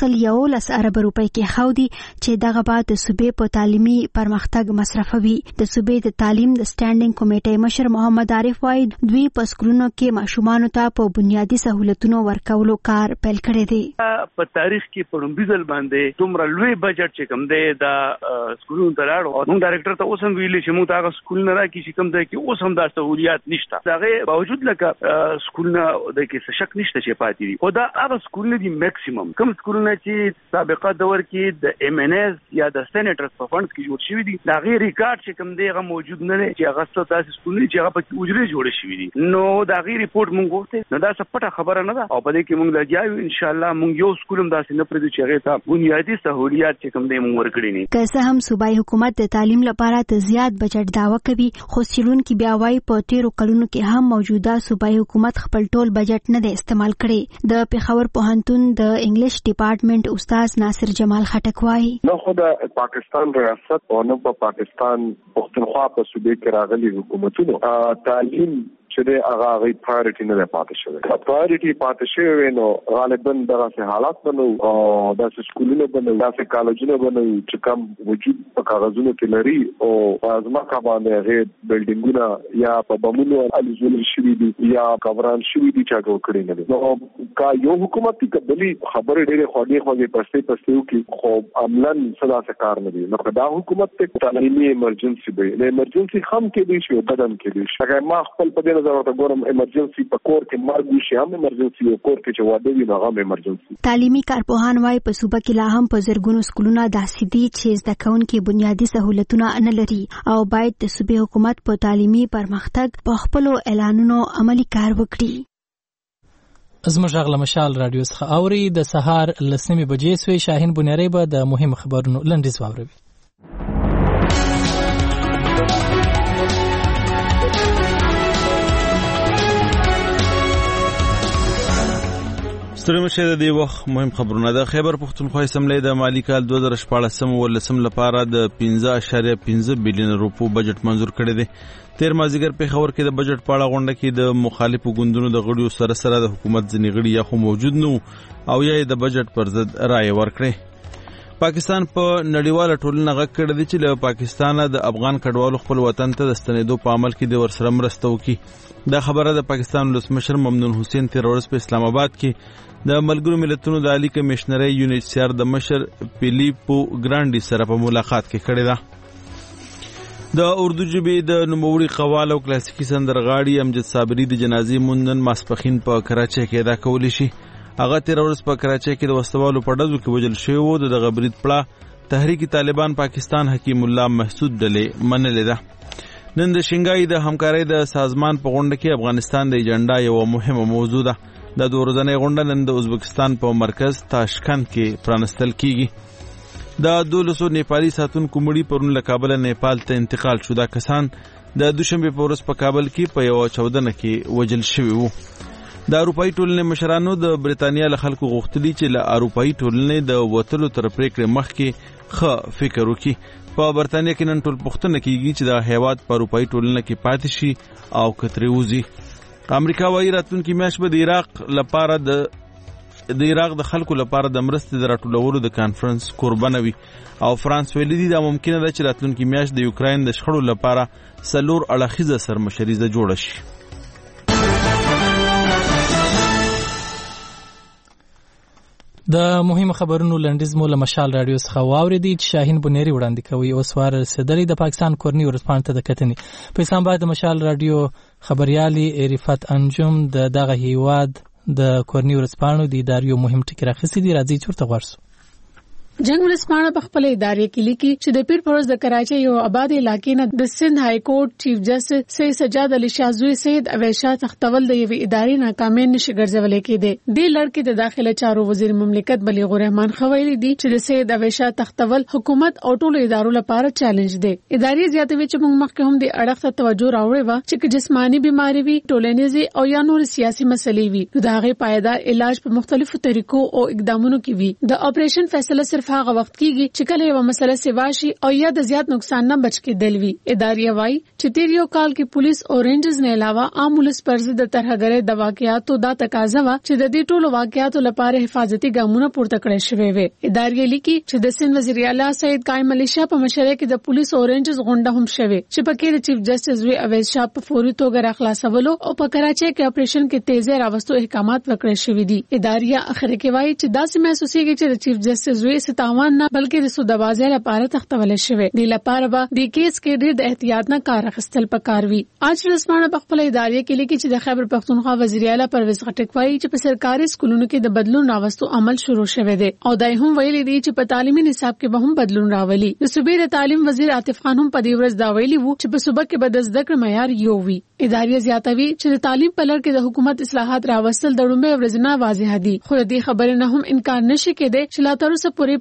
111 ارب روپۍ کې خاودي چې دغه بعد د صوبې په تعلیمي پرمختګ مصرفوي. د صوبې د تعلیم د سټانډینګ کمیټې مشر محمد عارف وايي دوی په سکولونو کې ماشومانو ته په بنیادي سہولتونو ورکولو کار پیل کړی دی. په تاریخ کې په لومبیزل باندې دومره لوی بجټ چې کوم دی دا سکولونو ته راړو او موږ ډایرکټر ته اوس هم ویلي چې موږ هغه سکولونه راکې چې کوم دی کې اوس هم دا سہولیات نشته. هغه باوجود لکه سکولونه د کې شک نشته چې پاتې دي او دا هغه سکولونه دي میکسیمم کوم سکولونه چې سابقه دور کې د MNS یا د سېنیټرز په فندز کې جوړ شوی دي دا غیر ریکارډ چې کوم دی هغه موجود نه دی چې هغه څه تاسو سکولونه چې هغه په اجرې جوړ شوی دي نو دا غیر ریپورت مونږ وخته نو دا څه پټه خبره نه ده او په دې کې مونږ لګیاو ان شاء الله مونږ یو سکولم داسې نه پرې چې هغه ته بنیادی سہولیات چې کوم دی مونږ ورکړي نه. که څه هم صوبایي حکومت د تعلیم لپاره ته زیات بجټ داوا کوي خو سیلون کې بیا وايي په 13 کلونو کې هم موجوده صوبایي حکومت خپل ټول بجټ نه دی استعمال کړی. د پیښور پوهنتون د انګلیش ډپارټمنټ استاد ناصر جمال خټک وايي نو خو د پاکستان ریاست او نو په پاکستان پښتونخوا په صوبې کې راغلي حکومتونو تعلیم چې هغه غي پرایورټي نه پاتې شوی. پرایورټي پاتې شوی نو غالبا دغه حالات بنو او د سکولونو بنو د کالجونو بنو چې کم وجود په کاغذونو کې لري او ازما کا باندې غي بلډینګونه یا په بمونو الزول شوی دي یا کوران شوی دي چې جوړ کړی نه. نو کا یو حکومت کې کبلی خبره ډېره خوږه پسته کې خو عملاً صدا سکار نه دي. نو دا حکومت ته تعلیمي ایمرجنسي به نه ایمرجنسي هم کې دي شو بدن کې دي. اگر ما خپل په دې نظر ته ګورم ایمرجنسي په کور کې مرګ شي هم ایمرجنسي او کور کې چې واده وي نو هم ایمرجنسي. تعلیمي کارپوهان وايي په صوبه کې لا هم په زرګونو سکولونه داسې دي چې زده کوونکي بنیادي سہولتونه نه لري او باید د صوبې حکومت په تعلیمي پرمختګ په خپل اعلانونو عملي کار وکړي. زموږ غږ له مشال رادیو څخه اوري د سهار 10 بجې سوی شاهین بنيري به د مهم خبرونو لنډیز واوروي. ستړي مشه د وخت مهم خبرونه د خیبر پښتونخوا اسمبلی د مالی کال 2014 لپاره د 15.15 بلین روپو بجټ منزور کړی دی. تیر مازیګر په خبر کې د بجټ په اړه غونډه کې د مخالفو ګوندونو د غړیو سره د حکومت ځنی غړي یا خو موجود نو او یا د بجټ پر ضد رائے ورکړي. پاکستان په نړیواله ټولنه غږ کړی دی چې له پاکستانه د افغان کډوالو خپل وطن ته د ستنېدو په عمل کې د ورسره مرسته وکړي. دا خبره د پاکستان ولسمشر ممنون حسین تیر ورځ په اسلام آباد کې د ملګرو ملتونو د عالی کمشنري UNHCR د مشر پیلیپو ګرانډي سره په ملاقات کې کړې ده. د اردو ژبې د نوموړي قوال او کلاسیکي سندرغاړي امجد صابري د جنازې مونږ ماسپخین په کراچۍ کې ادا کولی شي. هغه تیر ورځ په کراچۍ کې د وسوالو په ډزو کې وژل شوی و. د غبرید پړه تحریک طالبان پاکستان حکیم الله محسود ډلې منلې ده. نن د شنګای د همکارۍ د سازمان په غونډه کې افغانستان د ایجنډا یو مهمه موضوع ده. د دورځنۍ غونډه نن د ازبکستان په مرکز تاشکند کې پرانستل کیږي. د 1200 نیپالي ساتونکو مړي پرون له کابل نیپال ته انتقال شو. دا کسان د دوشنبه په ورځ په کابل کې په یو چاودنه کې وژل شوي وو. د اروپאי ټولنې مشرانو د بریتانیا له خلکو غوښتلي چې له اروپאי ټولنې د وټلو تر پریکړې مخکې ښه فکر وکړي. په برتانیا کې نن ټول پوښتنه کیږي چې د هیواد په اروپאי ټولنه کې پاتې شي او کتري وزي. امریکا وايي راتلونکي میاشت به د عراق د خلکو لپاره د مرستې د راټولولو د کانفرنس قربانه وي او فرانس ویلي دي دا ممکنه ده چې راتلونکي میاشت د یوکراین د شخړو لپاره 4 اړخیزه سرمشریزه جوړه شي. د مهم خبرونو لنډیز مو له مشال رادیو څخه واوریدي چې شاهین بنيري وړاندې کوي. اوس وار رسیدلی د پاکستان کورنی ورځپاڼې ته د کتنې په اسلام آباد د مشال رادیو خبريالي رفعت انجم دغه هیواد د کورنی ورځپاڼو د ادارې مهم ټکی راخصي دي. راځي چورته ورسو. جنگ ورسپاڼه په خپل ادارې کې لیکي چې د پیر پروز د کراچۍ یو آباد علاقې نه د سند های کورټ چیف جسټس سید سجاد علي شاه سید اویشا تختول د یوې ادارې ناکامۍ نشي ګرځولې کېده. د لړکې د داخله چارو وزیر مملکت بلیغ الرحمن خویلی دي چې د سید اویشا تختول حکومت او ټولو ادارو لپاره چیلنج دی. ادارې زیاتوي چې موږ مخکې هم د اړخ ته توجه راوړې و چې جسمانی بيماري وي ټولنیزي او یا نور سیاسي مسلې وي نو دا غي پایدار علاج په مختلفو طریقو او اقدامونو کې وي. د اپریشن فیصله صرف هغه وخت کیږي چې کله یو مسله سیواشي او یا د زیات نقصان نه بچ کېدل وي. ادارې وايي چې تیر یو کال کې پولیس او رینجرز نه علاوه عام ولس پر ضد د ترهګرۍ د واقعاتو دا تقاضا و چې د دې ټولو واقعاتو لپاره حفاظتي ګامونه پورته کړل شوي وي. ادارې لیکي چې د سند وزیر اعلی سید قائم علي شاه په مشرۍ کې د پولیس او رینجرز غونډه هم شوه چې پکې د چیف جسټس وی اویس شاه په فوري توګه راخلاصولو او په کراچۍ کې اپریشن کې تیزی راوستو احکامات وکړل شوي دي. ادارې اخر کې وايي چې دا سم محسوسيږي چې د چیف جسټس وی ستاوان نه بلکې د سودبازۍ لپاره تختول شوی دی. لپاره به د کیس کې ډېر د احتیاط نه کار اخیستل پکار وي. اج رسمانه په خپل ادارې کې لیکي چې د خیبر پختونخوا وزیر اعلی پرویز خټک وايي چې په سرکاري سکولونو کې د بدلون راوستو عمل شروع شوی دی او دای هم ویلي دي چې په تعلیمي نصاب کې به هم بدلون راولي. د صوبې د تعلیم وزیر عاطف خان هم په دې ورځ دا ویلي وو چې په صوبه کې به د زده کړې معیار یو وي. ادارې زیاتوي چې د تعلیم په لړ کې د حکومت اصلاحات راوستل د لومړۍ ورځ نه واضح دي خو د دې خبرې نه هم انکار نشي کېدی چې لا تر اوسه پورې په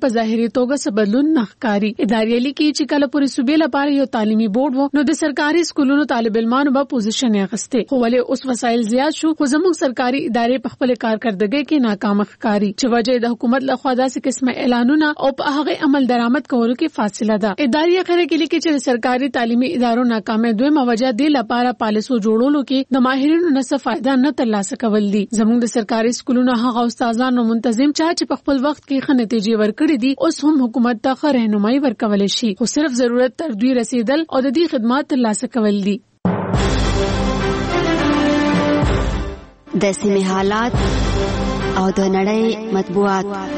په ظاهري توګه څه بدلون نه ښکاري. ادارې لیکي چې کله پورې صوبې لپاره یو تعلیمي بورډ وو نو د سرکاري سکولونو طالب علمانو به پوزیشن اخیسته، خو ولې اوس وسایل زیات شو خو زموږ سرکاري ادارې په خپل کارکردګۍ کې ناکام ښکاري چې وجه د حکومت له خوا داسې قسمه اعلانونه او په هغه عمل درآمد کولو کې فاصله ده. ادارې خبره کوي چې سرکاري تعلیمي ادارو ناکامه دویمه وجه دی لپاره پالیسو جوړولو کې د ماهرینو نه څه فائدہ نه ترلاسه کول دي. زموږ د سرکاري سکولونو هغه استادانو منتظم چې په خپل وخت کې ښه نتیجې ورکړي دي اوس هم حکومت ته ښه رهنمایي ورکول شي، خو صرف ضرورت تر دوی رسیدل او د دې خدمات ترلاسه کول دي. د سیمې حالات او د نړۍ مطبوعات.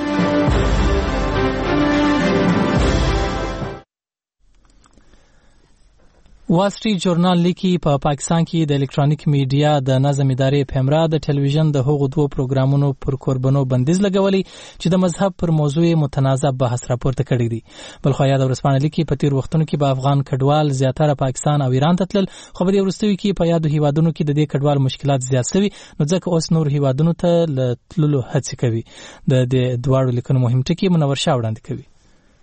وال سټریټ جورنال لیکي په پاکستان کې د الکترونیک میډیا د نظم ادارې پیمرا د ټلویزیون د هغو دوه پروګرامونو پر قربانو بندیز لګولي چې د مذهب پر موضوع متنازع بحث راپورته کړی دي. بلخو یاد ورسپانه لیکي په تیر وختونو کې به افغان کډوال زیاتره پاکستان او ایران ته تلل، خو په دې وروستیو کې په یادو هیوادونو کې د دې کډوال مشکلات زیات شوي نو ځکه اوس نور هیوادونو ته تللو هڅې کوي. د دې دواړو لیکنو مهم ټکي منور شاه وړاندې کوي.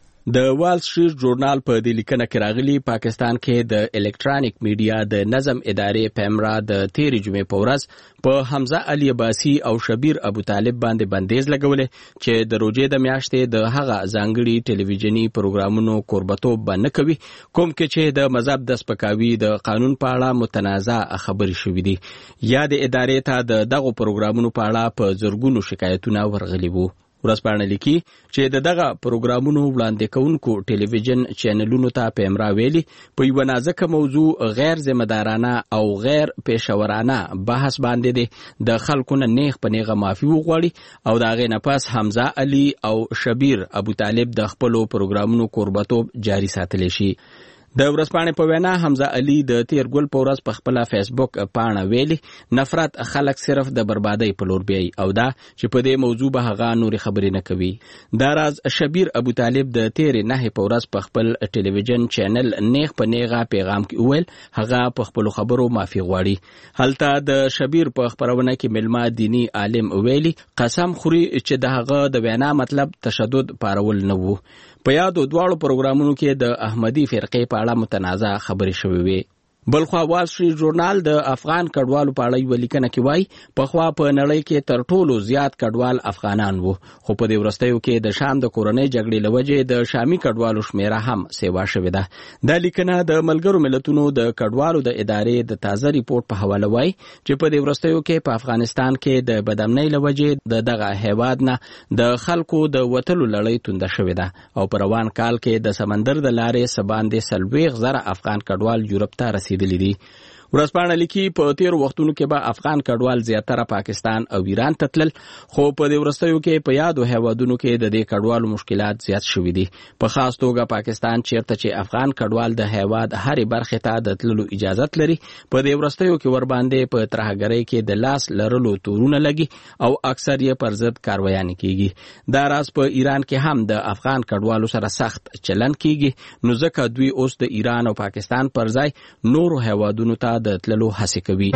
د وال سټریټ جورنال په دې لیکنه کې راغلي پاکستان کې د الکترونیک میډیا د نظم ادارې پیمرا د تیرې جمعې په ورځ په حمزه علي عباسي او شبیر ابو طالب باندې بندیز لګولې چې د روزې د میاشتې د هغه ځانګړي ټلویزیونی پروګرامونو قربتوب نه کوي کوم کې چې د مذهب د سپکاوي د قانون په اړه متنازع خبرې شوې دي. یا د ادارې ته د دغه پروګرامونو په اړه په زرګونو شکایتونه ورغلي وو. ورځپاڼه لیکي چې دغه پروګرامونو وړاندې کوونکو ټلویزیون چینلونو ته پیمرا ویلي په یو نازکه موضوع غیر ذمہ دارانه او غیر پیشورانه بحث باندې دي د خلکو نه نیغ په نیغه معافي وغواړي او دا غي نه پاس حمزه علي او شبیر ابو طالب د خپل پروګرامونو قربتوب جاری ساتلی شي. د ورځپاڼې په وینا حمزه علي د تیر ګل په ورځ په خپل فیسبوک پاڼه ویلي نفرت خلک صرف د بربادۍ په لور بیاي او دا چې په دې موضوع به هغه نوري خبرې نه کوي. دا راز شبیر ابو طالب د تیر نه په ورځ په خپل ټلویزیون چینل نیغ په نیغه پیغام کې ویل هغه په خپل خبرو معافي غواړي. هلته د شبیر په خبرونه کې ملما دینی عالم ویلي قسم خوري چې د هغه د وینا مطلب تشدد پارول نه وو. په یادو دواړو پروګرامونو کې د احمدي فرقې په اړه متنازع خبرې شوې وي. بلخوا وال سټریټ جورنال د افغان کډوالو په اړه یو لیکنه کې وایي پخوا په نړۍ کې تر ټولو زیات کډوال افغانان وو، خو په دې وروستیو کې د شام د کورنۍ جګړې له وجې د شامي کډوالو شمیره هم سیوا شوې ده. دا لیکنه د ملګرو ملتونو د کډوالو د ادارې د تازه ریپورت په حواله وایي چې په دې وروستیو کې په افغانستان کې د بدامنۍ له وجې دغه هیواد نه د خلکو د وتلو لړۍ تونده شوې ده او په روان کال کې د سمندر د لارې سباندې 40,000 افغان کډوال یورپ ته رسیدلي دي. ورځپاڼه لیکي په تیر وختونو کې به افغان کډوال زیاتره پاکستان او ایران ته تلل، خو په دې وروستیو کې په یادو هیوادونو کې د دې کډوالو مشکلات زیات شوي دي. په خاص توګه پاکستان چیرته چې افغان کډوال د هیواد هرې برخې ته د تللو اجازت لري په دې وروستیو کې ور باندې په ترهګرۍ کې د لاس لرلو تورونه لګي او اکثر یې پر ضد کاروایانې کیږي. دا راز په ایران کې هم د افغان کډوالو سره سخت چلن کیږي نو ځکه دوی اوس د ایران او پاکستان پر ځای نورو هیوادونو ته د تللو هڅه کوي.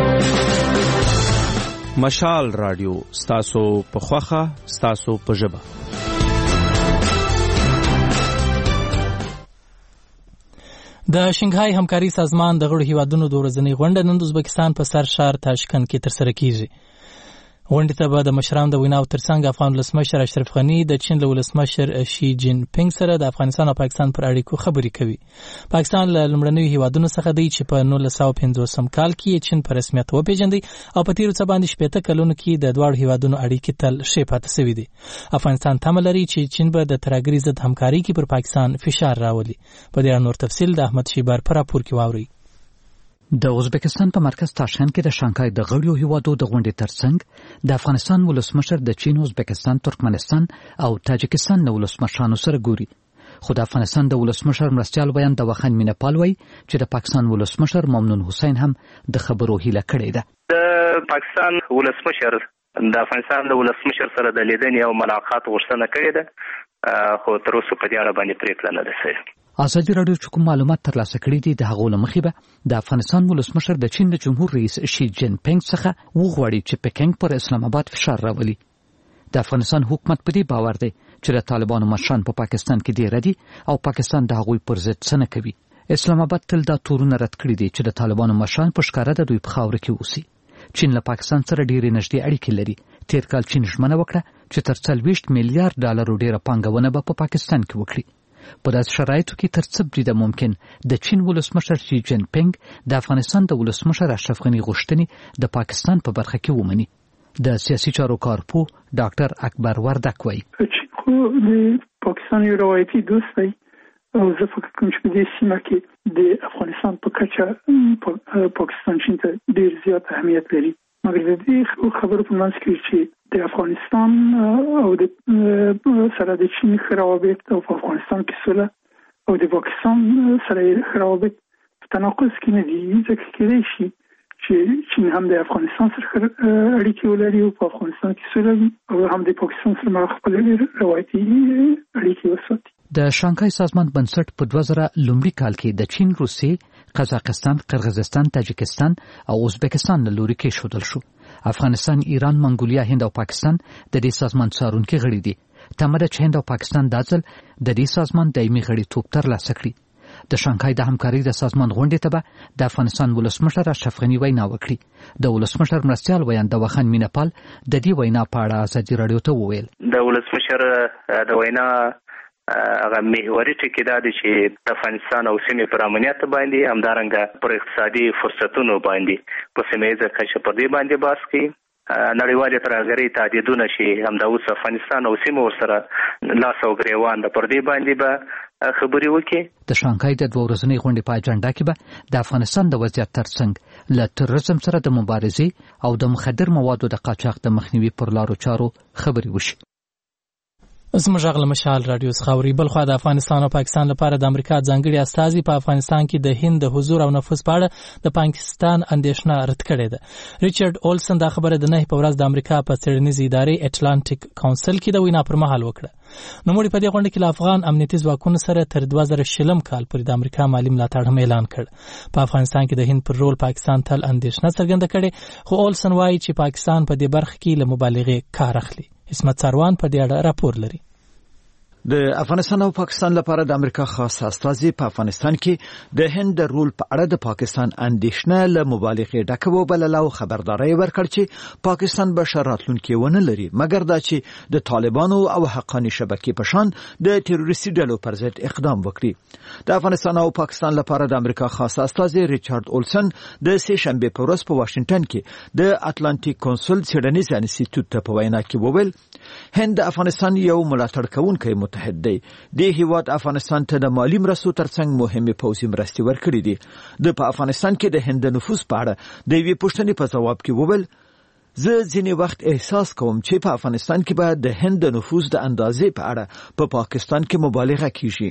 مشال رادیو ستاسو په خوخه ستاسو په ژبه. د شنګهای همکاري سازمان د غړو هیوادونو د ورځنۍ غونډه نن د ازبکستان په سر شهر تاشکند کې ترسره کیږي. غونډې ته به د مشرانو د ویناو ترڅنګ افغان ولسمشر اشرف غني د چین له ولسمشر شي جین پینګ سره د افغانستان او پاکستان پر اړیکو خبرې کوي. پاکستان له لومړنیو هیوادونو څخه دی چې په 1950 کال کې چین په رسمیت وپیژندي او په تیرو څه باندې 70 کلونو کې د دواړو هیوادونو اړیکې تل ښې پاتې شوې دي. افغانستان تمه لري چې چین به د ترهګرۍ ضد همکاري کې پر پاکستان فشار راولي. په دې اړه نور تفصیل د احمد شیبر پر راپور کې واوري. د ازبکستان په مرکز تاشکند کې د شانګهای د غړیو هیوادو د غونډې ترڅنګ د افغانستان ولسمشر د چین، ازبکستان، ترکمنستان او تاجکستان د ولسمشرانو سره ګوري. خو د افغانستان د ولسمشر مرستیال بیان د وخت مینپال وایي چې د پاکستان ولسمشر ممنون حسین هم د خبرو هیله کړې ده. د پاکستان ولسمشر د افغانستان د ولسمشر سره د لیدنې او ملاقات غوښتنه کړې ده، خو تر اوسه په دې اړه باندې پریکړه نه ده شوې. ازادي راډیو چې کوم معلومات ترلاسه کړي دي د هغو له مخې به د افغانستان ولسمشر د چین د جمهور رئیس شي جین پینګ څخه وغواړي چې پکینګ پر اسلام آباد فشار راولي. د افغانستان حکومت په دې باور دی چې د طالبانو مشران په پاکستان کې ډیر دي او پاکستان د هغوی پر ضد څه نه کوي. اسلام آباد تل دا تورونه رد کړی دي چې د طالبانو مشران په ښکاره د دوی په خاوره کې اوسي. چین له پاکستان سره ډېرې نږدې اړیکې لري. تیر کال چین ژمنه وکړه چې تر 40 میلیارډ ډالرو ډیره پانګونه به په پاکستان کې وکړي. په داسې شرایطو کې تر څه بریده ممکن د چین ولسمشر شي جین پینګ د افغانستان د ولسمشر اشرف غني غوښتنې د پاکستان په برخه کې ومني. د سیاسي چارو کارپوه ډاکټر اکبر وردک وایي خو د پاکستان یو روایتي دوست دی او زه فکر کوم چې په دې سیمه کې د افغانستان په کچه پاکستان چین ته ډیر زیات اهمیت لري. مګر د دې خبرو په منځ کې چې د افغانستان او د سره د چین روابط او په افغانستان کې سوله او د پاکستان سره روابط په تناقض کې نه دي، ځکه کېدای شي چې چین هم د افغانستان سره اړیکې ولري او په افغانستان کې سوله وي او هم د پاکستان سره خپل روایتي اړیکې وساتي. د شانګهای سازمان بنسټ په 2000 لومړي کال کې د چین، روسیې، قزاقستان، قرغیزستان، تاجکستان او ازبکستان له لوري کې شودل شو. افغانستان، ایران، منګولیا، هند او پاکستان د دې سازمان څارونکي غړي دي. تمه ده چې هند او پاکستان دا ځل د دې سازمان دایمي غړیتوب ترلاسه کړي. د شانګهای د همکارۍ د سازمان غونډې ته به د افغانستان ولسمشر اشرف غني وینا وکړي. د ولسمشر مرستیال ویانده وخان مینپال د دې وینا په اړه ازادي راډیو ته وویل د ولسمشر د وینا هغه محوري ټکی دا دی چې د افغانستان او سیمې پر امنیت باندې همدارنګه پر اقتصادي فرصتونو باندې په سیمه کچه په دې باندې بحث کوي. نړیوالې ترهګرۍ تهدیدونه چې همدا اوس افغانستان او سیمه ورسره لاس او ګریوان د پر دې باندې به خبري وکړي. د شانګهای د 2 ورځنۍ غونډې په اجنډا کې به د افغانستان د وضعیت ترڅنګ له تروریزم سره د مبارزې او د مخدر موادو د قاچاق د مخنیوي پر لارو چارو خبري وشي. زموږ غږ له مشال رادیو څخه اوري. بل خو د افغانستان او پاکستان لپاره د امریکا ځانګړي استازي په افغانستان کې د هند د حضور او نفوذ په اړه د پاکستان اندېښنه رد کړې ده. ریچارډ اولسن دا خبره د 9 په ورځ د امریکا په څېړنیزې ادارې اټلانټیک کونسل کې د وینا پر مهال وکړه. نوموړي په دې غونډه کې له افغان امنیتي ځواکونو سره تر 2020 کال پورې د امریکا مالي ملاتړ هم اعلان کړ. په افغانستان کې د هند پر رول پاکستان تل اندېښنه څرګنده کړې، خو اولسن وایي چې پاکستان په دې برخه کې له مبالغې کار اخلي. اسمت ساروان په دې اړه راپور لري. د افغانستان او پاکستان لپاره د امریکا خاص استازي په افغانستان کې د هند د رول په اړه د پاکستان اندېښنه له مبالغې ډکه وبلله او خبرداري ورکړ چې پاکستان به شراتلونکي ونه لري، مګر دا چې د طالبانو او حقاني شبکې په شان د تروریستي ډلو پر ضد اقدام وکړي. د افغانستان او پاکستان لپاره د امریکا خاص استازي ریچارډ اولسن د سه شنبه په ورځ په واشنگټن کې د اټلانټیک کونسل څېړنیز انسټیټیوټ ته په وینا کې وویل هند د افغانستان یو ملاتړ کوونکی متحد دی. د هیواد افغانستان ته د مالی مرستو ترڅنګ مهمه پوځي مرستې ورکړي دي. د افغانستان کې د هند نفوذ په اړه د یوې پوښتنې په ځواب کې وویل زه ځینې وخت احساس کوم چې په افغانستان کې به د هند نفوذ د اندازې په اړه په پاکستان کې مبالغه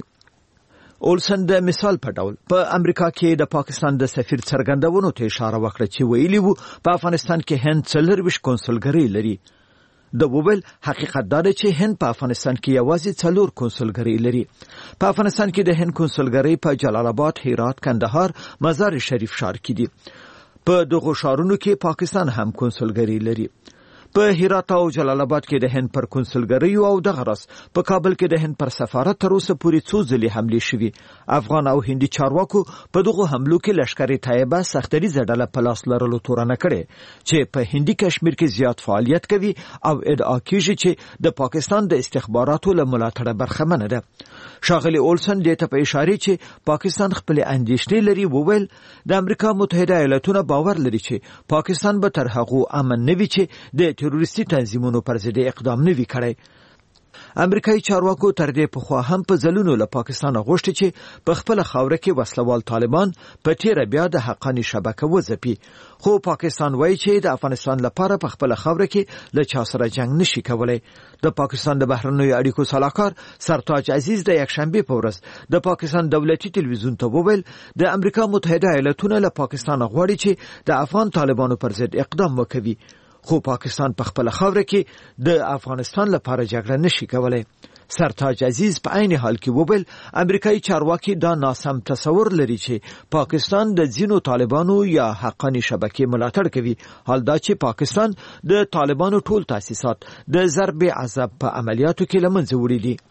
کیږي. اولسن د مثال په ډول په امریکا کې د پاکستان د سفیر څرګندونو ته اشاره وکړه چې ویلي وو په افغانستان کې هند 24 کنسولګرۍ لري. د وویل حقیقت دا دی چې هند په افغانستان کې یوازې 4 کنسولګرۍ لري. په افغانستان کې د هند کنسولګرۍ په جلال آباد، هرات، کندهار، مزار شریف ښار کې دي. په دغه ښارونو کې پاکستان هم کنسولګرۍ لري. په هرات او جلال آباد کې د هند پر کنسولګرۍ او دغه راس په کابل کې د هند پر سفارت تر اوسه پورې څو ځلې حملې شوې. افغان او هندي چارواکو په دغه حملو کې لشکري طیبه سختري ډله په لاس لرلو تورنه کړې چې په هندي کشمیر کې زیات فعالیت کوي او ادعا کوي چې د پاکستان د استخباراتو له ملاتړه برخمنه ده. شاغلي اولسن دې ته په اشاره چې پاکستان خپل اندېښنې لري وویل د امریکا متحده ایالاتونو باور لري چې پاکستان به تر هغه امن نه وي چې د تروریستي تنظیمونو پر ضد اقدام نه وی کړی. امریکایي چارواکو تر دې پخوا هم په ځلونو له پاکستان غوښتي چې په خپل خاوره کې وسلوال طالبان په تیر بیا د حقاني شبکه وځپي، خو پاکستان وایي چې د افغانستان لپاره په خپل خاوره کې له چا سره جنگ نشي کولای. د پاکستان د بهرنیو اړیکو صلاحکار سرتاج عزیز د یکشنبه په ورځ د پاکستان دولتي تلویزیون ته وویل د امریکا متحده ایالاتونو له پاکستان غواړي چې د افغان طالبانو پر ضد اقدام وکړي، خو پاکستان په خپل خاوره کې د افغانستان لپاره جګړه نشي کولای. سرتاج عزیز په عین حال کې وویل امریکایي چارواکي دا ناسم تصور لري چې پاکستان د ځینو طالبانو یا حقانی شبکې ملاتړ کوي، حال دا چې پاکستان د طالبانو ټول تاسیسات د ضرب عذاب په عملیاتو کې له منځه وړي دي.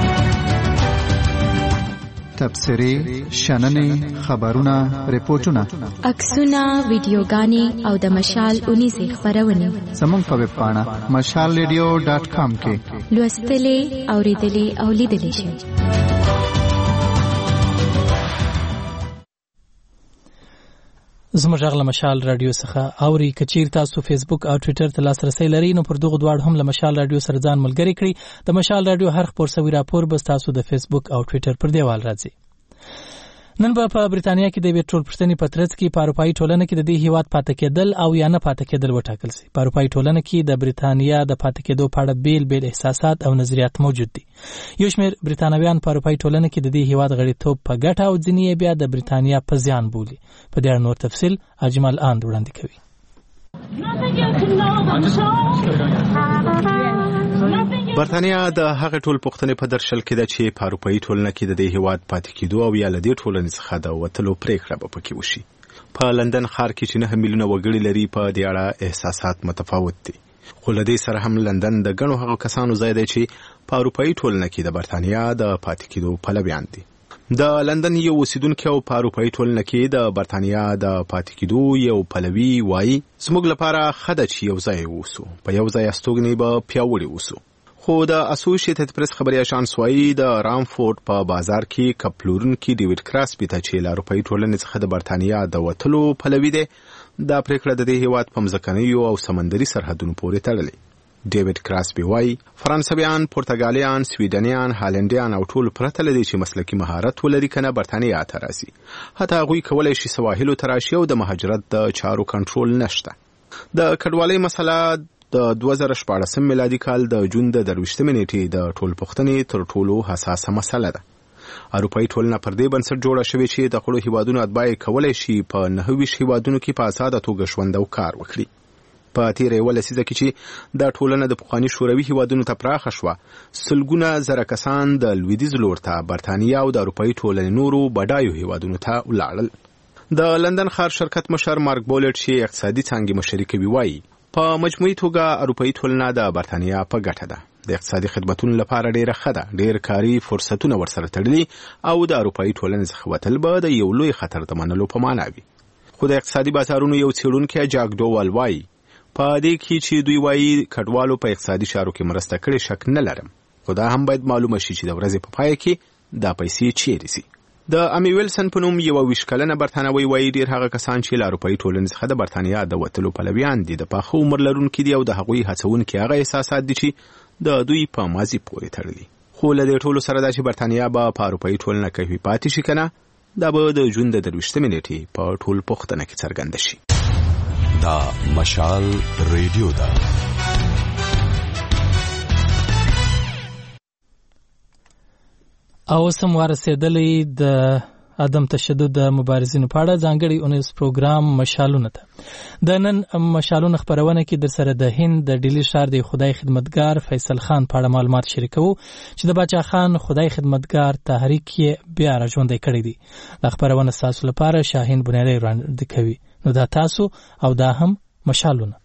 تبصرې، شننې، خبرونه، ریپورتونه، عکسونه، ویډیوګانې او د مشال اونیزې خپرونې زموږ په ویب پاڼه mashalradio.com کې لوستلې، اوریدلې او لیدلې شئ. زموږ غږ مشال رادیو څخه اوري. کچیر تاسو فیسبوک او ټوئیټر ته لاسرسي لرئ نو پر دغه دواړو هم له مشال رادیو سره ځان ملګری کړئ. د مشال رادیو هر خبر سوي راپور به تاسو د فیسبوک او ټوئیټر پر دیوال راځي. نن په برېټانیا کې د ټول پښتني پترڅ کې په اروپایي ټولنه کې د دې هیواد پاتې کېدل او یا نه پاتې کېدل وټاکل شي. په اروپایي ټولنه کې د برېټانیا د پاتې کېدو په اړه بیل احساسات او نظریات موجود دي. یو شمېر برېټانویان په اروپایي ټولنه کې د دې هیواد غړیتوب په ګټه او ځینې بیا د برېټانیا په زیان بولي. په دې اړه نور تفصیل اجمل آند وړاندې کوي. برتانیا د هغه ټول پښتنې په درشل کې ده چې په اروپایي ټولنه کې د دې هیواد پاتې کېدو او یا له دې ټولنې څخه د وتلو پریکړه به پکې وشي. په لندن ښار کې چې 9 میلیونه وګړي لري په دې اړه احساسات متفاوت دي. خو له دې سره هم لندن د ګڼو هغو کسانو ځای دی چې په اروپایي ټولنه کې د برتانیا د پاتې کېدو پلویان دي. د لندن یو اوسیدونکی او په اروپایي ټولنه کې د برتانیا د پاتې کېدو یو پلوي وایي زموږ لپاره ښه ده چې یو ځای اوسو، په یو ځای استوګنې به پیاوړي اوسو. خو د اسوسییټډ پریس خبري اژانس وایي د رامفورد په بازار کې کپلورونکي ډیوډ کراسپی ته چې له اروپایي ټولنې څخه د برتانیا د وتلو پلوي دی، دا پریکړه د دې هیواد په مځکنیو او سمندري سرحدونو پورې تړلې. ډیوډ کراسپی وایي فرانسویان، پرتګالیان، سویډنیان، هالندیان او ټول پرته لدی چې مسلکي مهارت ولري کنه برتانیا ته راځي. حتی هغوی کولای شي سواحلو ته راشي او د مهاجرت د چارو کنټرول نشته. د کډوالۍ مسله د 2014 میلادي کال د جون د 23 نیټې د ټول پښتنې تر ټولو حساسه مسله ده. اروپایي ټولنه پر دې بنسټ جوړه شوې چې د خړو هیوادونو اتباع کولای شي په 29 هیوادونو کې په آزاده توګه ژوند او کار وکړي. په تیرې ولسیزه کې چې د ټولنه د پخواني شوروي هیوادونو ته پراخه شوه، سلګونه زره کسان د لویدیځ لور ته برتانیا او د اروپایي ټولنې نورو بډایو هیوادونو ته ولاړل. د لندن ښار شرکت مشر مارک بولټ چې اقتصادي څانګې مشري کوي وایي په مجموعي توګه اروپایي ټولنه د برتانیا په ګټه ده. د اقتصادي خدماتونو لپاره ډیره ښه ده، ډیر کاري فرصتونه ورسره تړلي او د اروپایي ټولنې څخه وتل به د یو لوی خطر د منلو په معنا وي. خو د اقتصادي بازارونو یو څېړونکی جاک ډووال وایي په دې کې چې دوی وایي کډوالو په اقتصادي چارو کې مرسته کړې شک نه لرم، خو دا هم باید معلومه شي چې د ورځې په پای کې دا پیسې چیرې ځي. د امی ویلسن په نوم یو 20 کلنه برتانوي وایي ډیر هغه کسان چې له اروپایي ټولنې څخه د برتانیا د وتلو پلویان دي د پاخه عمر لرونکي دي او د هغوی هڅونکي هغه احساسات دي چې د دوی په ماضي پورې تړلي. خو له دې ټولو سره دا چې برتانیا به په اروپایي ټولنه کې پاتې شي کنه، دا به د جون د 23 نیټې په ټول پښتنه کې څرګند شي. دا مشال ریډیو دا او سم ورسېدلې د عدم تشدد د مبارزینو په اړه ځانګړي اونیز پروګرام مشالونه ته. د نن مشالونه خبرونه کې در سره د هند د ډیلی ښار د خدای خدمتګار فیصل خان په اړه معلومات شریکو چې د باچا خان خدای خدمتګار تحریک یې بیا راژوندی کړی دی. د خبرونه تاسو لپاره شاهین بنيري وړاندې کوي. نو دا تاسو او دا هم مشالونه.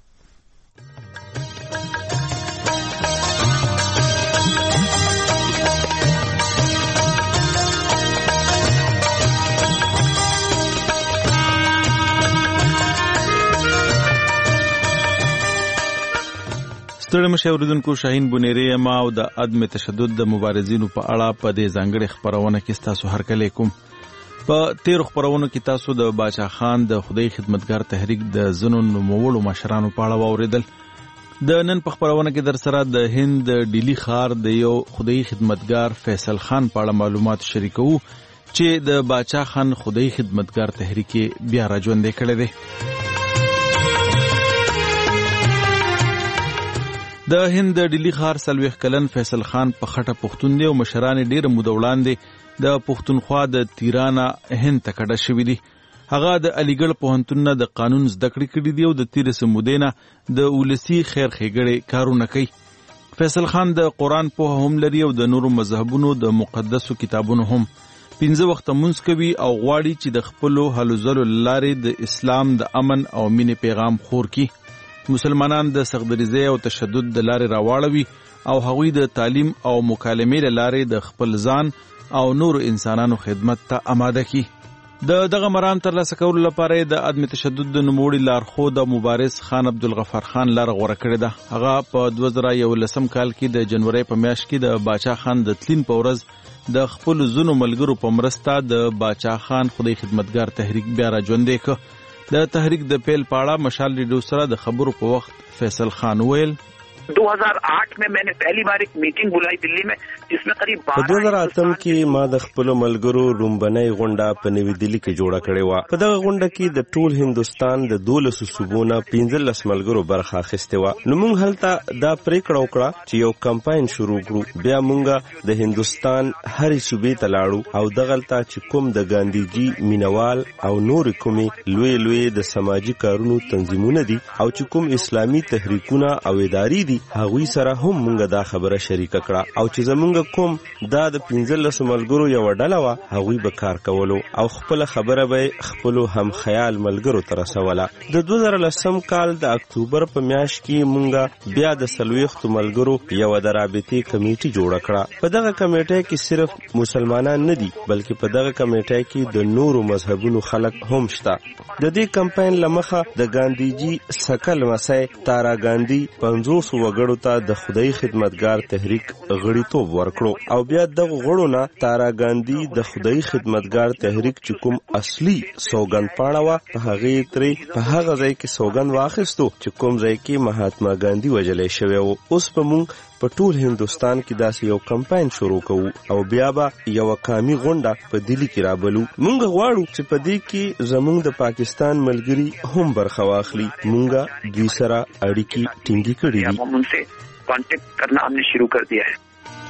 ستړي مشه اوریدونکو، شاهین بنيري ما او د عدم تشدد د مبارزینو په اړه په دې ځانګړي خبرونه کې تاسو هرکلی کوم. په تیر خبرونو کې تاسو د باچا خان د خدای خدمتګار تحریک د زنو نوموړو مشرانو په اړه واوریدل. د نن په خبرونه کې در سره د هند ډیلی ښار د یو خدای خدمتګار فیصل خان په اړه معلومات شریکو چې د باچا خان خدای خدمتګار تحریک بیا راژوندی کړی دی. د هند ډیلی ښار 40 کلن فیصل خان په خټه پښتون دی او مشران ډیر موده وړاندې د پښتونخوا د تیرانه هند ته کډه شوی دی. هغه د علیګړ پوهنتون د قانون زده کړې کړې دی او د تیر سمودینه د ولسی خیر ښېګړې کارونه کوي. فیصل خان د قرآن په هم لري او د نورو مذهبونو د مقدسو کتابونو هم 15 وخت مونږ کوي او غواړي چې د خپل هلو ځلو لارې د اسلام د امن او مینې پیغام خور کړي. مسلمانان د سختدریزۍ او تشدد د لارې راواړوي او هغوی د تعلیم او مکالمې لارې د خپل ځان او نور انسانانو خدمت ته آماده کړي. دغه مرام ترلاسه کولو لپاره د عدم تشدد د نوموړي لارښود مبارز خان عبدالغفار خان لار غوره کړې ده. هغه په 2011 کال کې د جنوري په میاشت کې د باچا خان د تلین په ورځ د خپل زونو ملګرو په مرسته د باچا خان خدای خدمتګار تحریک بیا را ژوندی کړ. د تحریک د پیل پاړه مشال ریډیو سره د خبرو په وخت فیصل خان ویل 2008 में मैंने पहली बार एक मीटिंग बुलाई दिल्ली में जिसमें करीब 2008 کې ما د خپل ملګرو رومبنۍ غونډه په نوې دلی کې جوړه کړې و. په دغه غونډه کې د ټول هندستان د 12 صوبونو 15 ملګرو برخه اخیسته و. نو موږ هلته دا پریکړه وکړه چې یو کمپاین شروع کړو. بیا موږ د هندستان هرې صوبې ته لاړو او دغلته چې کوم د ګاندیجی مینوال او نور کومې لوی د سماجی کارونو تنظیمونه دي او چې کوم اسلامي تحریکونه او ادارې دي هغوی سره هم مونږ دا خبره شریک کړه او چې زمونږ کوم دا د 15 ملګرو یو ډله وا هغوی به کار کولو او خپل خبره به خپل هم خیال ملګرو تر رسوله. د 2010 کال د اکتوبر په میاشت کې مونږ بیا د 40 ملګرو یو د رابطې کمیټه جوړه کړه. په دغه کمیټه کې صرف مسلمانان نه دي بلکې په دغه کمیټه کې د نورو مذهبونو خلک هم شته. د دې کمپاین لمخه د ګاندیجی سکل مسای تارا ګاندی 500 وګړو ته د خدای خدمتګار تحریک غړیتوب ورکړو او بیا دغه غړو نه تارا ګاندی د خدای خدمتګار تحریک چې کوم اصلي سوګند پاڼه و په هغه ترې په هغه ځای کې سوګند واخیستو چې کوم ځای کې مهاتما ګاندی وجلې شوی و. اوس په مونږ په ټول هندستان کې داسې یو کمپاین شروع کوو او بیا به یو قومي غونډه په دلی کې رابلو. مونږ غواړو چې په دې کې زموږ د پاکستان ملګري هم برخه واخلي. مونږ دوی سره اړیکې ټینګې کړې دي. उनसे कांटेक्ट करना हमने शुरू कर दिया है.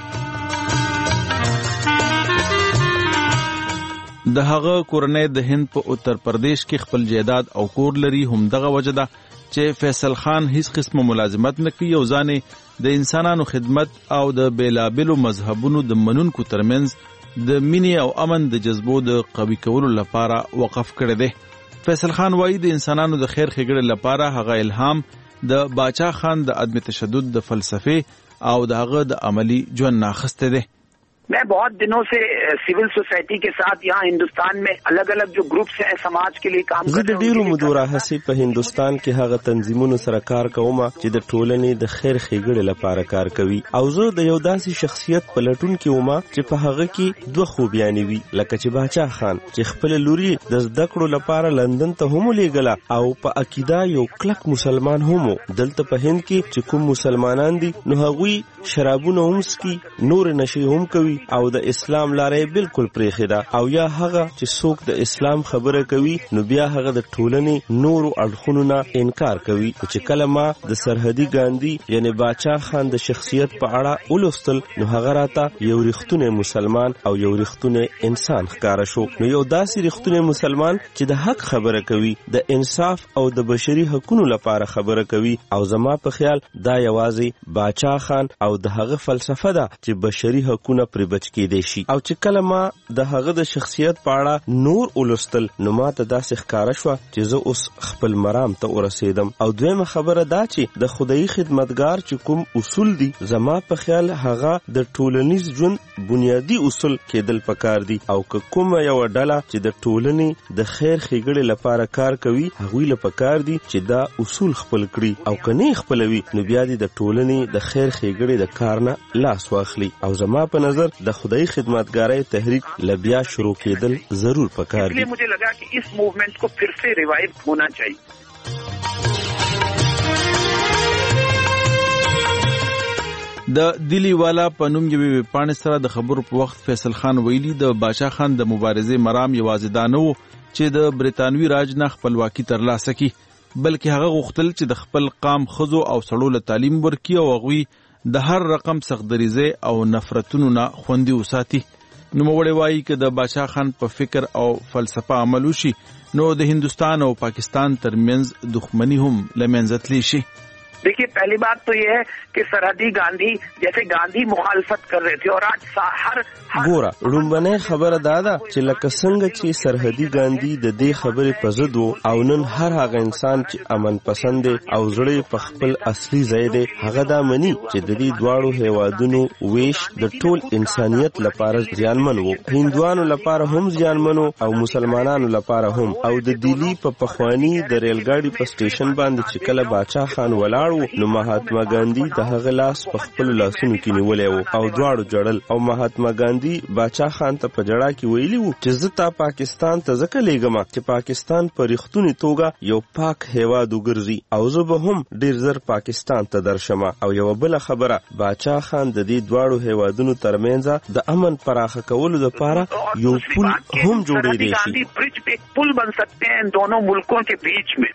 د هغه کورنۍ د هند په اتر پردیش کې خپل جیداد او کور لري. هم دغه وجه ده چې فیصل خان هیڅ قسم ملازمت نه کوي او ځانې د انسانانو خدمت او د بیلابلو مذهبونو د منونکو ترمنځ د مینې او امن د جذبو د قوي کولو لپاره وقف کړی دی. فیصل خان وایي د انسانانو د خیر ښېګړې لپاره هغه الهام د باچا خان د عدم تشدد د فلسفه او د هغه د عملی ژوند ناخسته دی. मैं बहुत दिनों से सिविल सोसाइटी के साथ यहाँ हिंदुस्तान में अलग अलग जो ग्रुप्स हैं समाज के लिए काम कर रहे हैं. زه د ډیرو مودو راهیسې په هندستان کې هغه تنظیمونو سره کار کوم چې د ټولنې د خیر ښېګړې لپاره کار کوي او زه د یو داسې شخصیت په لټون کې وم چې په هغه کې دوه خوبیانې وي لکه چې باچا خان چې خپل لوري د زده کړو لپاره لندن ته هم لیږله او په عقیده یو کلک مسلمان هم. دلته په هند کې چې کوم مسلمانان دي نو هغوی شرابونه هم څکي نور نشي هم کوي او د اسلام لارې بالکل پرېښې ده او یا هغه چې څوک د اسلام خبره کوي نو بیا هغه د ټولنې نورو اړخونو نه انکار کوي. چې کله ما د سرحدي ګاندی یعنی باچا خان د شخصیت په اړه ولوستل نو هغه راته یو رښتونی مسلمان او یو رښتونی انسان ښکاره شو. نو یو داسې رښتونی مسلمان چې د حق خبره کوي د انصاف او د بشري حقوقو لپاره خبره کوي او زما په خیال دا یوازې باچا خان او د هغه فلسفه ده چې بشري حقوقونه پر بچ کېدی شي. او چې کله ما د هغه د شخصیت په اړه نور ولوستل نو ما ته داسې ښکاره شوه چې زه اوس خپل مرام ته ورسېدم. او دویمه خبره دا چې د خدایي خدمتګار چې کوم اصول دي زما په خیال هغه د ټولنیز ژوند بنیادی اصول کېدل پکار دي او که کومه یو ډله چې د ټولنې د خیر ښېګړې لپاره کار کوي هغوی له پکار دي چې دا اصول خپل کړي او که نه خپلوي نو بیا دې د ټولنې د خیر ښېګړې د کار نه لاس واخلي. او زما په نظر د خدای خدمتګارۍ تحریک لبیا شروع کېدل ضرور پکار دي. मुझे लगा कि इस मूवमेंट को फिर से रिवाइव होना चाहिए. د دلی والا په نوم یوې پاڼې سره د خبرو په وخت فیصل خان ویلي د باچا خان د مبارزې مرام یوازې دا نه و چې د برتانوي راج نه خپلواکي ترلاسه کړي بلکې هغه غوښتل چې د خپل قام ښځو او سړو له تعلیم ورکړي او هغوی د هر رقم سختدریزۍ او نفرتونو نه خوندي وساتي. نوموړی وایي که د باچا خان په فکر او فلسفه عمل وشي نو د هندوستان او پاکستان ترمنځ دښمني هم له منځه تللی شي. देखिए, पहली बात तो ये है कि सरहदी गांधी जैसे गांधी मुखालफत कर रहे थे और आज हर ګوره لومبنه خبره دادا چې لکه څنګه چې سرحدي ګاندھی د دې خبرې په ضد وو او نن هر هغه انسان چې امن پسند او زړه په خپل اصلي ځای دی هغه دا مني چې د دې دواړو هیوادونو ویش د ټول انسانيت لپاره ځانمن وو، هندوانو لپاره هم ځانمن او مسلمانانو لپاره هم. او د دلی په پخوانی د ریل ګاډي په سټیشن باندې چې کله باچا خان ولاړو نو مهاتما ګاندھی د هغه لاس په خپل لاسونو کې نیولې وو او دواړو جړل او مهاتما ګاندھی باچا خان ته په جړه کې ویلی وو چې زه تا پاکستان ته ځکه لېږم چې پاکستان په رښتوني توګه یو پاک هیواد وګرځي او زه به هم ډیر زر پاکستان ته درشم. او یو بل خبره باچا خان د دې دواړو هیوادونو ترمنځ د امن پراخه کولو لپاره یو پل هم جوړېدی شي. ब्रिज पे पुल बन सकते हैं इन दोनों मुल्कों के बीच में.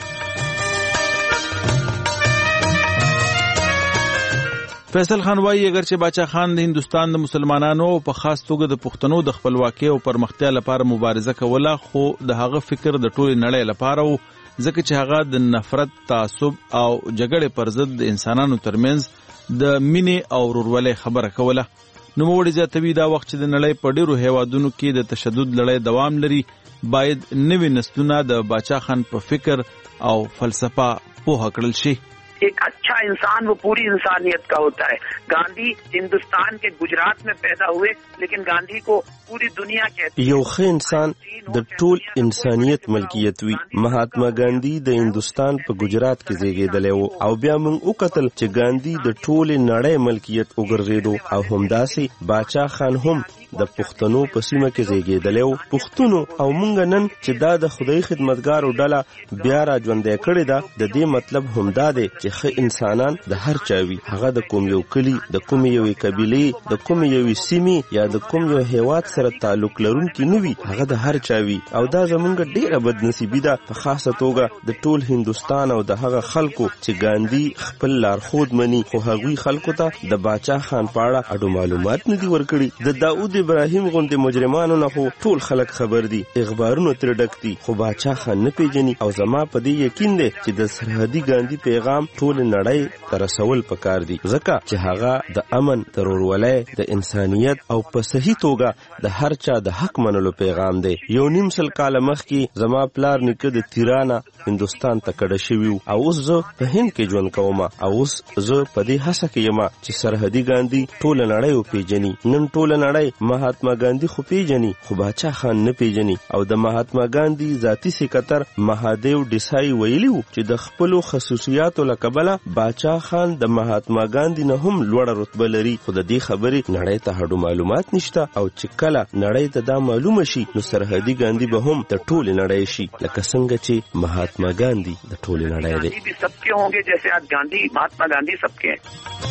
فیصل خان وايي اگر چې باچا خان د هندستان د مسلمانانو په خاص توګه د پښتنو د خپلواکۍ او پرمختیا لپاره مبارزه کوله، خو د هغه فکر د ټولې نړۍ لپاره وو، ځکه چې هغه د نفرت، تعصب او جګړې پر ضد د انسانانو ترمنځ د مینې او ورورولۍ خبره کوله. نوموړي زیاتوي دا وخت چې د نړۍ په ډیرو هیوادونو کې د تشدد لړۍ دوام لري، باید نوي نسلونه د باچا خان په فکر او فلسفه پوهه کړل شي. एक अच्छा इंसान वो पूरी इंसानियत का होता है. गांधी हिंदुस्तान के गुजरात में पैदा हुए लेकिन गांधी को पूरी दुनिया कहती है. یو ښه انسان د ټول انسانیت ملکیت وي. مهاتما ګاندھی د هندستان په گجرات کې زیږیدلی و او بیا موږ وکتل چې ګاندھی د ټولې نړۍ ملکیت وګرځېدو او همداسې باچا خان هم د پښتنو په سیمه کې زیږیدلی و. پښتونو او موږ نن چې دا د خدای خدمتګارو ډله بیا را ژوندی کړې ده، د دې مطلب همدا دی چې ښه انسانان د هر چا وي، هغه د کوم یو کلي، د کوم یوې قبیلې، د کوم یوې سیمې یا د کوم یو هیواد سره تعلق لرونکي نه وي، هغه د هر چا وي. او دا زمونږ ډیره بدنصیبي ده په خاصه توګه د ټول هندوستان او د هغه خلکو چې ګاندھی خپل لارښود مني، خو هغوی خلکو ته د باچا خان په اړه اډو معلومات نه دي ورکړي. د داود ابراهیم غوندې مجرمانو نه خو ټول خلک خبر دي، اخبارونو ترې ډک دي، خو باچا خان نه پیژني. او زما په دې یقین دی چې د سرحدي ګاندھی پیغام ټول نړۍ ته رسول پکار دي، ځکه چې هغه د امن، د ورورولۍ، د انسانیت او په صحیح توګه د هر چا د حق منلو پیغام دی. یو نیم سل کاله مخکې زما پلار نیکه د تیرانه هندوستان ته کډه شوی او اوس زه په هند کې ژوند کوم او اوس زه په دې هڅه کې یم چې سرحدي ګاندھی ټول نړۍ وپیژني. نن ټول نړۍ مهاتما ګاندھی خو پیژني خو باچا خان نه پیژني. او د مهاتما ګاندھی ذاتی سکتر مهادیو ډیسای ویلی و چې د خپل خصوصیاتو له کبله باچا خان د مهاتما ګاندھی نه هم لوړه رتبه لري، خو د دې خبرې نړۍ ته هډو معلومات نشته. او چې کله نړۍ ته دا معلومه شي نو سرحدي ګاندھی به هم د ټول نړۍ شي، لکه څنګه چې مهاتما ګاندھی د ټول نړۍ دی. गांधी भी सबके होंगे जैसे आज गांधी, महात्मा गांधी सबके हैं.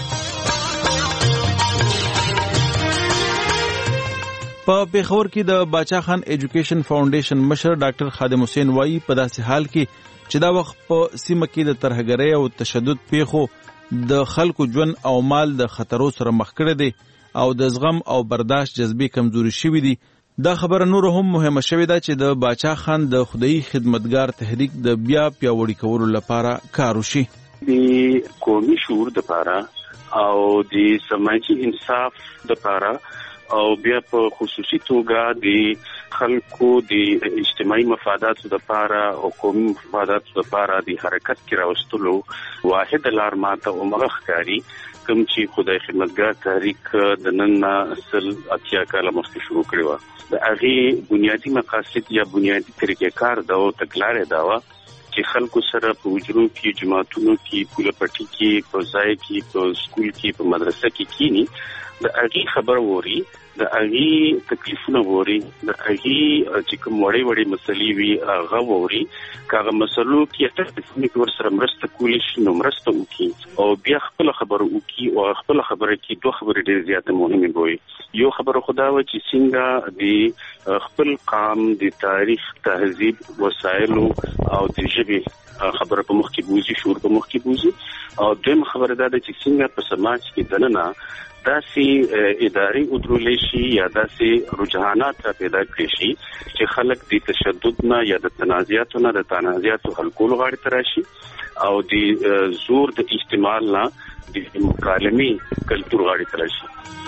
په پیښور کې د باچا خان ایجوکیشن فاونډیشن مشر ډاکټر خادم حسین وايي په داسې حال کې چې دا وخت په سیمه کې د ترهګرۍ او تشدد پیښو د خلکو ژوند او مال د خطرو سره مخ کړی دی او د زغم او برداشت جذبې کمزوري شوي دي. دا خبره نور هم مهمه شوې ده چې د باچا خان د خدای خدمتګار تحریک د بیا پیاوړي کولو لپاره کار وشي. د قومي شعور لپاره او د سماجي انصاف لپاره او بیا په خصوصي توګه د خلکو د اجتماعي مفاداتو لپاره او قومي مفاداتو لپاره د حرکت کې راوستلو واحد لار ماته او مغخکاری کوم چې خدای خدمتګار تحریک د نن اصل اتیا کاله مخکې شروع کړی و. د هغه بنیادی مقاصد یا بنیادی طریقې کار دا او تګلارې دا و چې خلکو سره په وجرو کې، جماعتونو کې، پوله پټي کې، په ځای کې، په سکول کې، په مدرسه کې کینی د هغه خبر ووري، د هغه تکلیفونه ووري، د هغه چې کوم وړي مسلې وي هغه ووري. کاغه مسلو کې تاسو کې ورسره مرسته کولی شي نو مرسته وکي او بیا خپل خبره وکي او خپل خبره کې دوه خبرې ډېر زیاته مهمه وي. یو خبره خدا و چې څنګه د خپل قام د تاریخ، تهذیب، وسایل او د ژبې خبره په مخ کې بوزي، شعور په مخ کې بوزي. او دویم خبره دا ده چې څنګه په سماج کې دننه داسې اداري ودرولې شي یا داسې رجحانات پیدا کړي شي چې خلک د تشدد نه یا د تنازعاتو نه د تنازعاتو حل کولو غاړې ته راشي او د زور د استعمال نه د مکالمې کلتور غاړې ته راشي.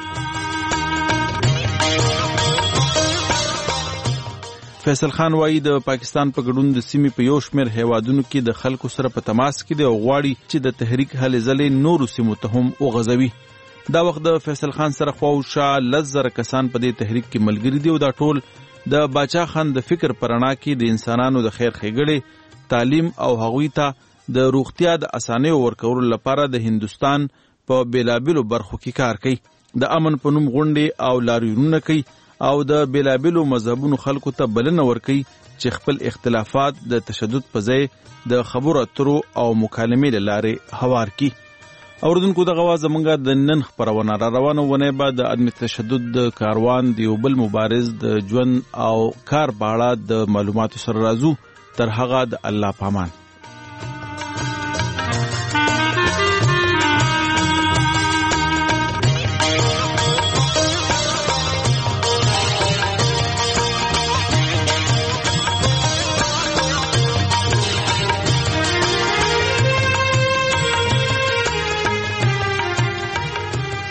فیصل خان وایي د پاکستان په ګډون د سیمې په یو شمېر هیوادونو کې د خلکو سره په تماس کې دی او غواړي چې د تحریک هلې ځلې نورو سیمو ته هم وغځوي. دا وخت د فیصل خان سره خواوشا 10,000 کسان په دې تحریک کې ملګري دي او دا ټول د باچا خان د فکر پر رڼا کې د انسانانو د خیر ښېګړې، تعلیم او هغوی ته د روغتیا د اسانیو ورکولو لپاره د هندوستان په بیلابیلو برخو کې کار کوي. د امن په نوم غونډې او لاریونونه کوي او د بیلابیلو مذهبونو خلکو ته بلنه ورکوي چې خپل اختلافات د تشدد په ځای د خبرو اترو او مکالمې له لارې هوار کړي. اوردونکو دغه وه زموږ د نن خپرونه را روانه ونې به د عدم تشدد د کاروان د یو بل مبارز د ژوند او کار په اړه د معلوماتو سره راځو. تر هغه د الله پامان.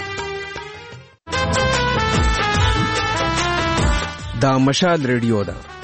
دا مشال ریډیو ده.